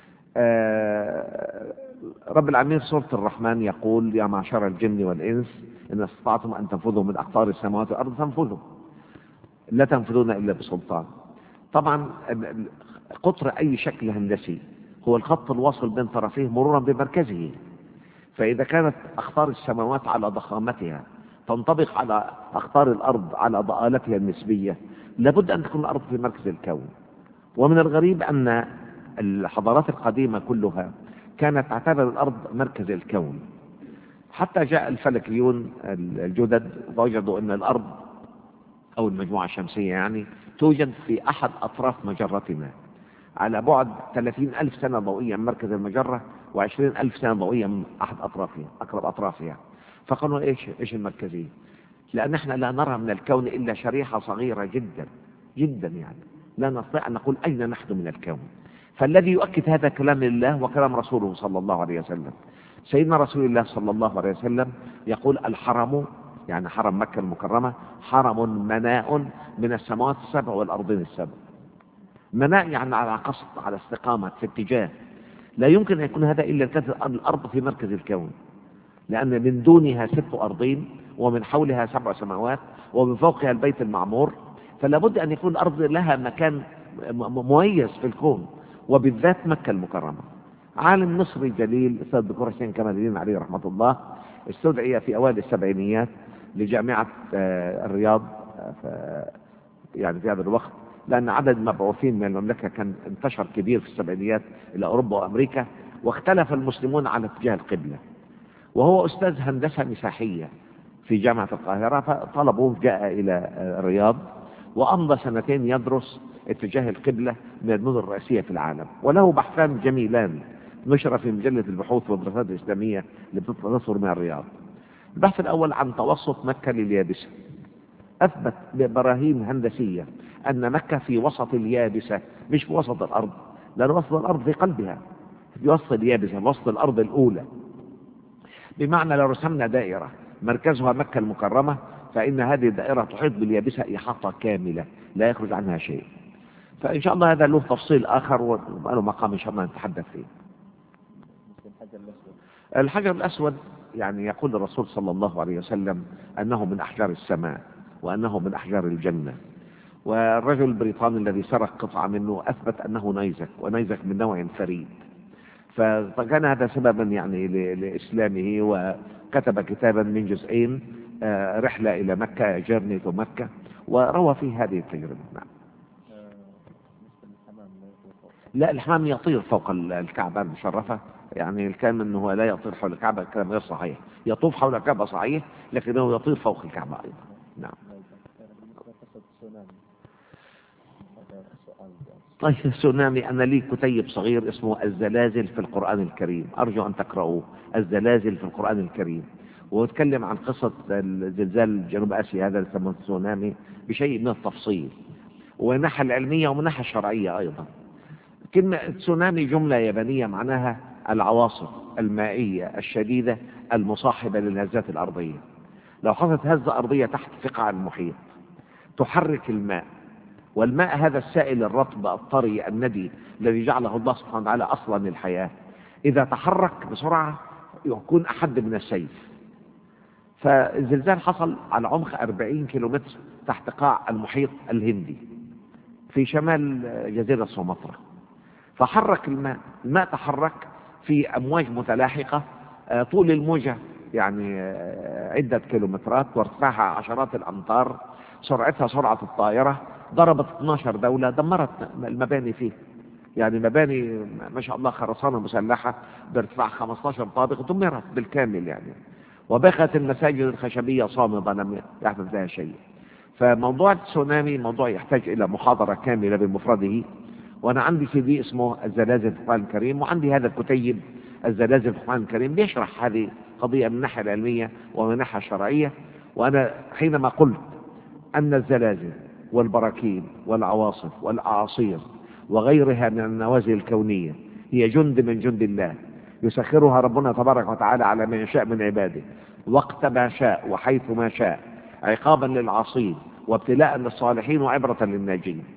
آه رب العالمين سورة الرحمن يقول: يا معشر الجن والإنس إن استطعتم أن تنفذوا من أقطار السماوات والأرض فانفذوا، لا تنفذون إلا بسلطان. طبعا قطر أي شكل هندسي هو الخط الواصل بين طرفيه مرورا بمركزه، فإذا كانت أقطار السماوات على ضخامتها تنطبق على أقطار الأرض على ضآلتها النسبية، لابد أن تكون الأرض في مركز الكون. ومن الغريب أن الحضارات القديمة كلها كانت تعتبر الأرض مركز الكون، حتى جاء الفلكيون الجدد فوجدوا أن الأرض أو المجموعة الشمسية يعني توجد في أحد أطراف مجرتنا على بعد ثلاثين ألف سنة ضوئية من مركز المجرة وعشرين ألف سنة ضوئية من أحد أطرافها أقرب أطرافها. فقالوا إيش إيش المركزية؟ لأن إحنا لا نرى من الكون إلا شريحة صغيرة جدا جدا، يعني لا نستطيع أن نقول أين نحن من الكون. فالذي يؤكد هذا كلام الله وكلام رسوله صلى الله عليه وسلم. سيدنا رسول الله صلى الله عليه وسلم يقول: الحرم، يعني حرم مكة المكرمة، حرم مناء من السماوات السبع والأرضين السبع. مناء يعني على قصد، على استقامة، في اتجاه. لا يمكن أن يكون هذا إلا كانت الأرض في مركز الكون، لأن من دونها ست أرضين ومن حولها سبع سماوات ومن فوقها البيت المعمور، فلا بد أن يكون الأرض لها مكان مميز في الكون، وبالذات مكة المكرمة. عالم مصري جليل الأستاذ الدكتور حسين كمال الدين عليه رحمة الله استدعي في أوائل السبعينيات لجامعة الرياض يعني في هذا الوقت، لأن عدد المبعوثين من المملكة كان انتشر كبير في السبعينيات إلى أوروبا وأمريكا، واختلف المسلمون على اتجاه القبلة. وهو أستاذ هندسة مساحية في جامعة القاهرة، فطلبوه جاء إلى الرياض وأمضى سنتين يدرس اتجاه القبلة من المدن الرئيسية في العالم، وله بحثان جميلان نشر في مجلة البحوث والدراسات الإسلامية اللي بتصدر من الرياض. البحث الأول عن توسط مكة لليابسة، أثبت ببراهين هندسية أن مكة في وسط اليابسة مش في وسط الأرض، لأن وسط الأرض في قلبها، في وسط اليابسة، وسط الأرض الأولى. بمعنى لو رسمنا دائرة مركزها مكة المكرمة، فإن هذه الدائرة تحيط باليابسة إحاطة كاملة لا يخرج عنها شيء. فإن شاء الله هذا له تفصيل آخر وله مقام إن شاء الله نتحدث فيه. الحجر الأسود يعني يقول الرسول صلى الله عليه وسلم أنه من أحجار السماء وأنه من أحجار الجنة. والرجل البريطاني الذي سرق قطعة منه أثبت أنه نيزك، ونيزك من نوع فريد. فكان هذا سببا يعني لإسلامه، وكتب كتابا من جزئين، رحلة إلى مكة، جيرني تو مكة، وروى فيه هذه التجربة. نعم. لا، الحمام يطير فوق الكعبة المشرفة، يعني الكلام أنه لا يطير حول الكعبة الكلام غير صحيح. يطوف حول الكعبة صحيح، لكنه يطير فوق الكعبة أيضا. نعم. طيب السونامي، أنا لي كتيب صغير اسمه الزلازل في القرآن الكريم، أرجو أن تقرأوه. الزلازل في القرآن الكريم، واتكلم عن قصة الزلزال جنوب آسيا هذا يسمى السونامي بشيء من التفصيل، ومن الناحية العلمية ومن الناحية الشرعية أيضا. كلمة تسونامي جملة يابانية معناها العواصف المائية الشديدة المصاحبة للهزات الأرضية. لو حصلت هزة أرضية تحت في قاع المحيط تحرك الماء، والماء هذا السائل الرطب الطري الندي الذي جعله الله سبحانه وتعالى أصلا للحياة، إذا تحرك بسرعة يكون أحد من السيف. فالزلزال حصل على عمق أربعين كيلومتر تحت قاع المحيط الهندي في شمال جزيرة سومطرة. فحرك الماء، الماء تحرك في أمواج متلاحقة، طول الموجة يعني عدة كيلومترات وارتفاعها عشرات الأمتار، سرعتها سرعة الطائرة، ضربت اثناشر دولة، دمرت المباني فيه، يعني مباني ما شاء الله خرسانة مسلحة بارتفاع خمسة عشر طابق دمرت بالكامل يعني، وبقت المساجد الخشبية صامدة لم يحدث لها شيء. فموضوع التسونامي موضوع يحتاج إلى محاضرة كاملة بمفرده، وأنا عندي سي دي اسمه الزلازل في القرآن الكريم، وعندي هذا الكتيب الزلازل في القرآن الكريم بيشرح هذه قضية من الناحية العلمية ومن الناحية الشرعية. وأنا حينما قلت أن الزلازل والبراكين والعواصف والأعاصير وغيرها من النوازل الكونية هي جند من جند الله يسخرها ربنا تبارك وتعالى على من يشاء من عباده وقت ما شاء وحيث ما شاء، عقابا للعاصين وابتلاء للصالحين وعبرة للناجين.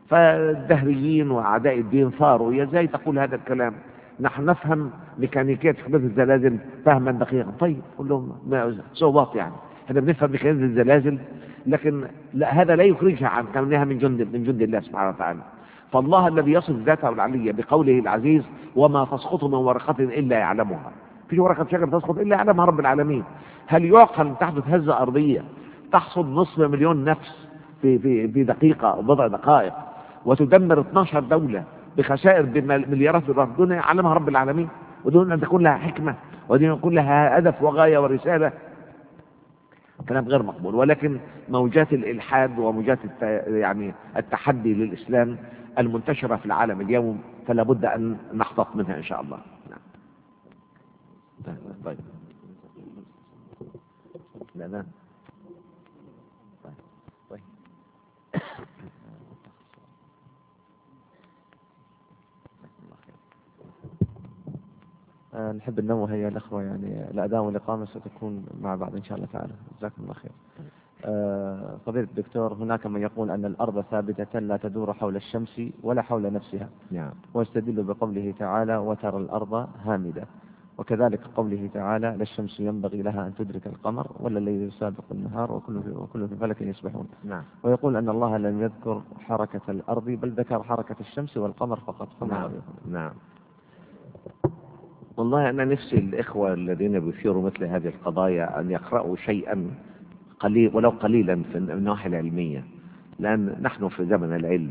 فالدهريين وأعداء الدين صاروا يا زي تقول هذا الكلام، نحن نفهم ميكانيكية حدوث الزلازل فهما دقيقا. طيب قول لهم صوبات، يعني احنا بنفهم ميكانيزم الزلازل، لكن لا، هذا لا يخرجها عن كونها من جند من جند الله سبحانه وتعالى. فالله الذي يصف ذاته العلية بقوله العزيز وما تسقط من ورقة إلا يعلمها، في ورقة شجر تسقط إلا يعلمها رب العالمين. هل يعقل أن تحدث هزة أرضية تحصد نصف مليون نفس في في في دقيقة أو بضع دقائق وتدمر اثناشر دولة بخسائر بمليارات الدولارات دون يعلمها رب العالمين، ودون أن تكون لها حكمة ودون أن يكون لها هدف وغاية ورسالة؟ كلام غير مقبول. ولكن موجات الإلحاد وموجات الت... يعني التحدي للإسلام المنتشرة في العالم اليوم فلا بد أن نحتاط منها إن شاء الله. نعم. طيب لا لا طيب طيب آه، نحب ننوه يا الأخوة، يعني الأذان والإقامة ستكون مع بعض إن شاء الله تعالى. جزاكم الله خير. آه، فضيلة الدكتور، هناك من يقول أن الأرض ثابتة لا تدور حول الشمس ولا حول نفسها، نعم. ويستدل بقوله تعالى وترى الأرض هامدة، وكذلك قوله تعالى لا الشمس ينبغي لها أن تدرك القمر ولا الليل يسابق النهار وكل في, وكل في فلك يسبحون. نعم. ويقول أن الله لم يذكر حركة الأرض بل ذكر حركة الشمس والقمر فقط. نعم. نعم. والله أنا نفسي الإخوة الذين بيثيروا مثل هذه القضايا أن يقرأوا شيئا قليل ولو قليلا في النواحي العلمية، لأن نحن في زمن العلم.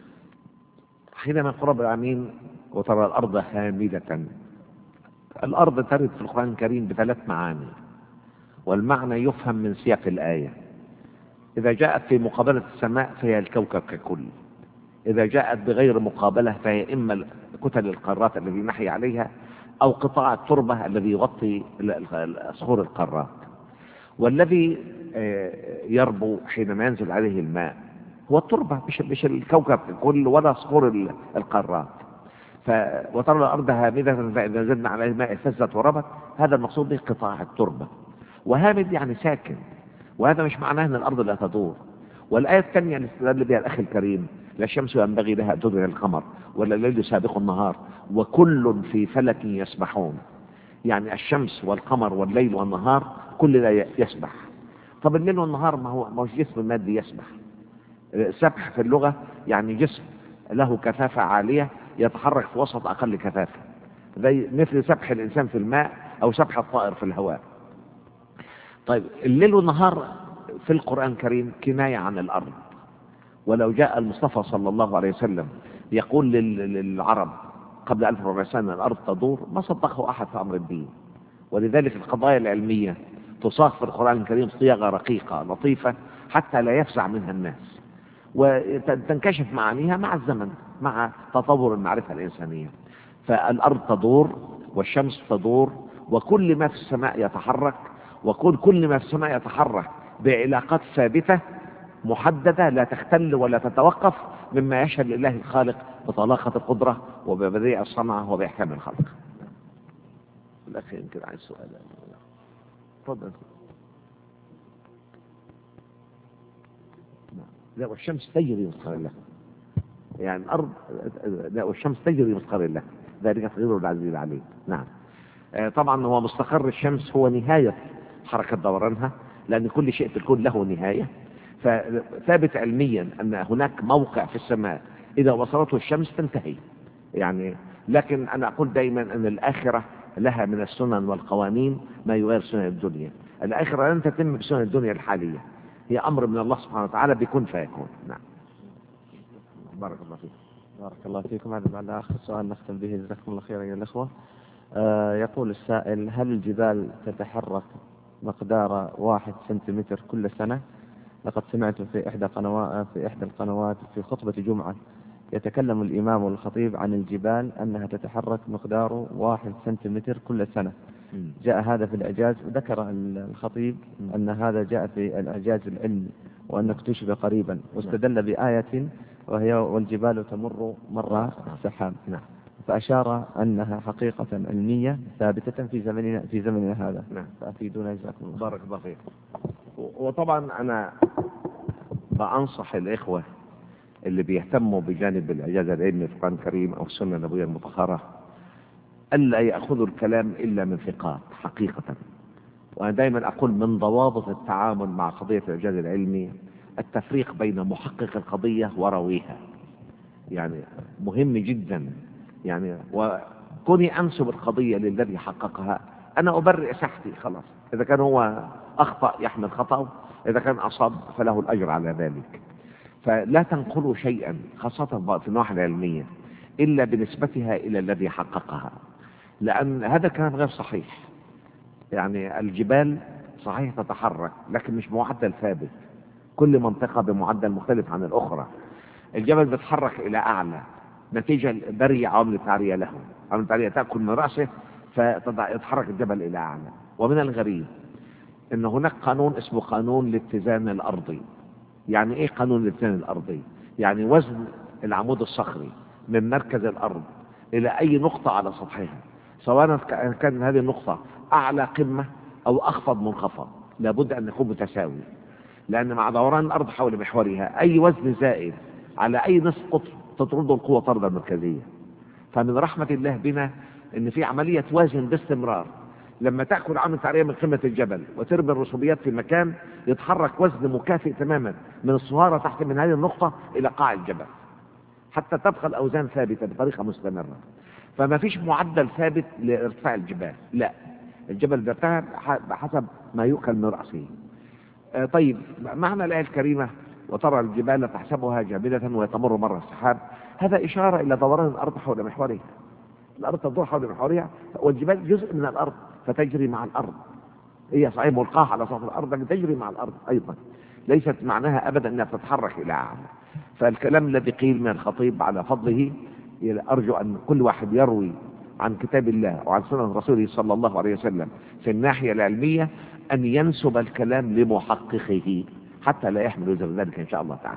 حينما يقول رب العالمين وترى الأرض هامدة، الأرض ترد في القرآن الكريم بثلاث معاني، والمعنى يفهم من سياق الآية. إذا جاءت في مقابلة السماء فهي الكوكب ككل، إذا جاءت بغير مقابلة فهي إما كتل القارات التي نحي عليها أو قطاع التربة الذي يغطي صخور القارات. والذي يربو حينما ينزل عليه الماء هو التربة، مش مش الكوكب ككل ولا صخور القارات. ف وترى الأرض هامدة فإذا نزلنا عليها الماء اهتزت وربت، هذا المقصود به قطاع التربة. وهامد يعني ساكن، وهذا مش معناه أن الأرض لا تدور. والآية الثانية اللي استدل بها الأخ الكريم لا الشمس ينبغي لها أن تدرك القمر ولا الليل سابق النهار وكل في فلك يسبحون، يعني الشمس والقمر والليل والنهار كل ذا يسبح. طب الليل والنهار ما هو ما هوش جسم مادي يسبح. سبح في اللغة يعني جسم له كثافة عالية يتحرك في وسط أقل كثافة، زي مثل سبح الإنسان في الماء أو سبح الطائر في الهواء. طيب الليل والنهار في القرآن الكريم كناية عن الأرض. ولو جاء المصطفى صلى الله عليه وسلم يقول للعرب قبل ألف وأربعمائة سنة الأرض تدور ما صدقه أحد في أمر الدين. ولذلك القضايا العلمية تصاغ في القرآن الكريم صياغة رقيقة لطيفة حتى لا يفزع منها الناس، وتنكشف معانيها مع الزمن مع تطور المعرفة الإنسانية. فالأرض تدور والشمس تدور وكل ما في السماء يتحرك، وكل كل ما في السماء يتحرك بعلاقات ثابتة محددة لا تختل ولا تتوقف، مما يشهد لله الخالق بطلاقة القدرة وببديع الصنعة وبإحكام الخلق. الأخ يمكن عايز سؤال. تفضل. لا والشمس تجري مسخر الله، يعني الأرض لا والشمس تجري مسخر الله، ذلك تغيير العزيز عليه. نعم. طبعا هو مستقر الشمس هو نهاية حركة دورانها، لأن كل شيء في الكون له نهاية. فثابت علميا أن هناك موقع في السماء إذا وصلته الشمس تنتهي يعني. لكن أنا أقول دائما أن الآخرة لها من السنن والقوانين ما يغير سنن الدنيا. الآخرة لن تتم بسنن الدنيا الحالية، هي أمر من الله سبحانه وتعالى بكون فيكون. نعم. بارك الله فيك. بارك الله فيكم. هذا بعد آخر سؤال نختم به، جزاكم الله خيرا يا الأخوة. آه يقول السائل هل الجبال تتحرك مقدار واحد سنتيمتر كل سنة؟ لقد سمعت في إحدى قنوات في إحدى القنوات في خطبة جمعة يتكلم الإمام والخطيب عن الجبال أنها تتحرك مقدار واحد سنتيمتر كل سنة. جاء هذا في الإعجاز، وذكر الخطيب أن هذا جاء في الإعجاز العلمي وأن اكتشف قريبا، واستدل بآية وهي والجبال تمر مر السحاب، فأشار أنها حقيقة علمية ثابتة في زمننا في زمننا هذا. فأفيدونا جزاكم الله. بارك الله فيك. وطبعا أنا بأنصح الإخوة اللي بيهتموا بجانب الإعجاز العلمي في القرآن الكريم أو السنة النبوية المطهرة ألا يأخذوا الكلام إلا من ثقات حقيقة. وأنا دائما أقول من ضوابط التعامل مع قضية الإعجاز العلمي التفريق بين محقق القضية وراويها. يعني مهم جدا، يعني وكوني أنسب القضية للذي حققها، أنا أبرئ سحتي خلاص. إذا كان هو أخطأ يحمل خطأه، إذا كان أصاب فله الأجر على ذلك. فلا تنقلوا شيئا خاصة في النواحي العلمية إلا بنسبتها إلى الذي حققها، لأن هذا كلام غير صحيح. يعني الجبال صحيح تتحرك لكن مش معدل ثابت، كل منطقة بمعدل مختلف عن الأخرى. الجبل بيتحرك إلى أعلى نتيجة بري عوامل التعرية له، عوامل التعرية تأكل من رأسه فيتحرك الجبل إلى أعلى. ومن الغريب أن هناك قانون اسمه قانون الاتزان الأرضي. يعني إيه قانون الاتزان الأرضي؟ يعني وزن العمود الصخري من مركز الأرض إلى أي نقطة على سطحها، سواء كان هذه النقطة أعلى قمة أو أخفض منخفض، لابد أن يكون متساوي، لأن مع دوران الأرض حول محورها أي وزن زائد على أي نصف قطر تطرده القوة طردة مركزية. فمن رحمة الله بنا أن في عملية توازن باستمرار. لما تأكل عامل التعرية من قمة الجبل وترمي الرسوبيات في مكان، يتحرك وزن مكافئ تماما من الصهارة تحت من هذه النقطة إلى قاع الجبل حتى تبقى الأوزان ثابتة بطريقة مستمرة. فما فيش معدل ثابت لارتفاع الجبال، لا، الجبل بيرتفع بحسب ما يؤكل من رأسه. آه طيب، معنى الآية الكريمة وترى الجبال تحسبها جامدة ويتمر مر السحاب، هذا إشارة إلى دوران الأرض حول محورها. الأرض تدور حول محورها والجبال جزء من الأرض فتجري مع الأرض. هي صحيح ملقاة على سطح الأرض لكن تجري مع الأرض أيضا، ليست معناها أبدا أنها تتحرك إلى أعلى. فالكلام الذي قيل من الخطيب على فضله، أرجو أن كل واحد يروي عن كتاب الله وعن سنة رسوله صلى الله عليه وسلم في الناحية العلمية أن ينسب الكلام لمحققه حتى لا يحمل وزر ذلك إن شاء الله تعالى.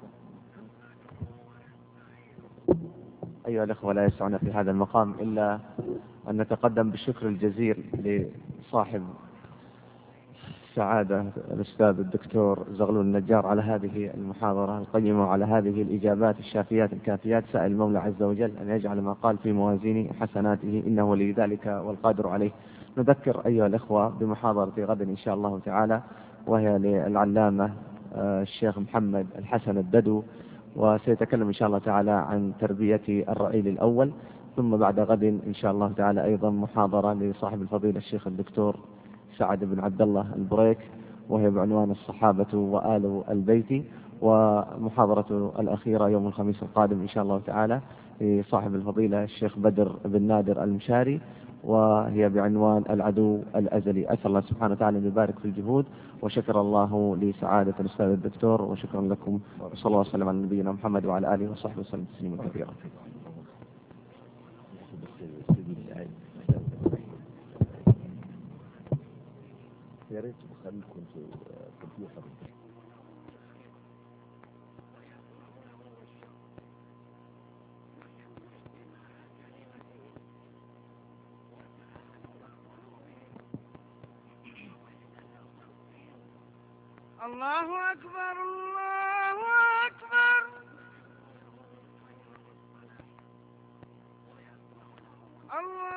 أيها الأخوة، لا يسعنا في هذا المقام إلا أن نتقدم بالشكر الجزيل لصاحب السعادة الأستاذ الدكتور زغلول النجار على هذه المحاضرة القيمة وعلى هذه الإجابات الشافيات الكافيات. سأل المولى عز وجل أن يجعل ما قال في موازين حسناته إنه ولي ذلك والقادر عليه. نذكر أيها الأخوة بمحاضرة غد إن شاء الله تعالى، وهي للعلامة الشيخ محمد الحسن الددو، وسيتكلم إن شاء الله تعالى عن تربية الرئيل الأول. ثم بعد غد إن شاء الله تعالى أيضا محاضرة لصاحب الفضيلة الشيخ الدكتور سعد بن عبد الله البريك، وهي بعنوان الصحابة وآل البيت. ومحاضرة الأخيرة يوم الخميس القادم إن شاء الله تعالى لصاحب الفضيلة الشيخ بدر بن نادر المشاري، وهي بعنوان العدو الأزلي. أسأل الله سبحانه وتعالى أن يبارك في الجهود، وشكر الله لسعادة الأستاذ الدكتور، وشكرا لكم، وصلى الله وسلم على نبينا محمد وعلى آله وصحبه وسلم تسليما كثيرا. يا ريت بخليكم في الكمبيوتر. الله أكبر الله أكبر الله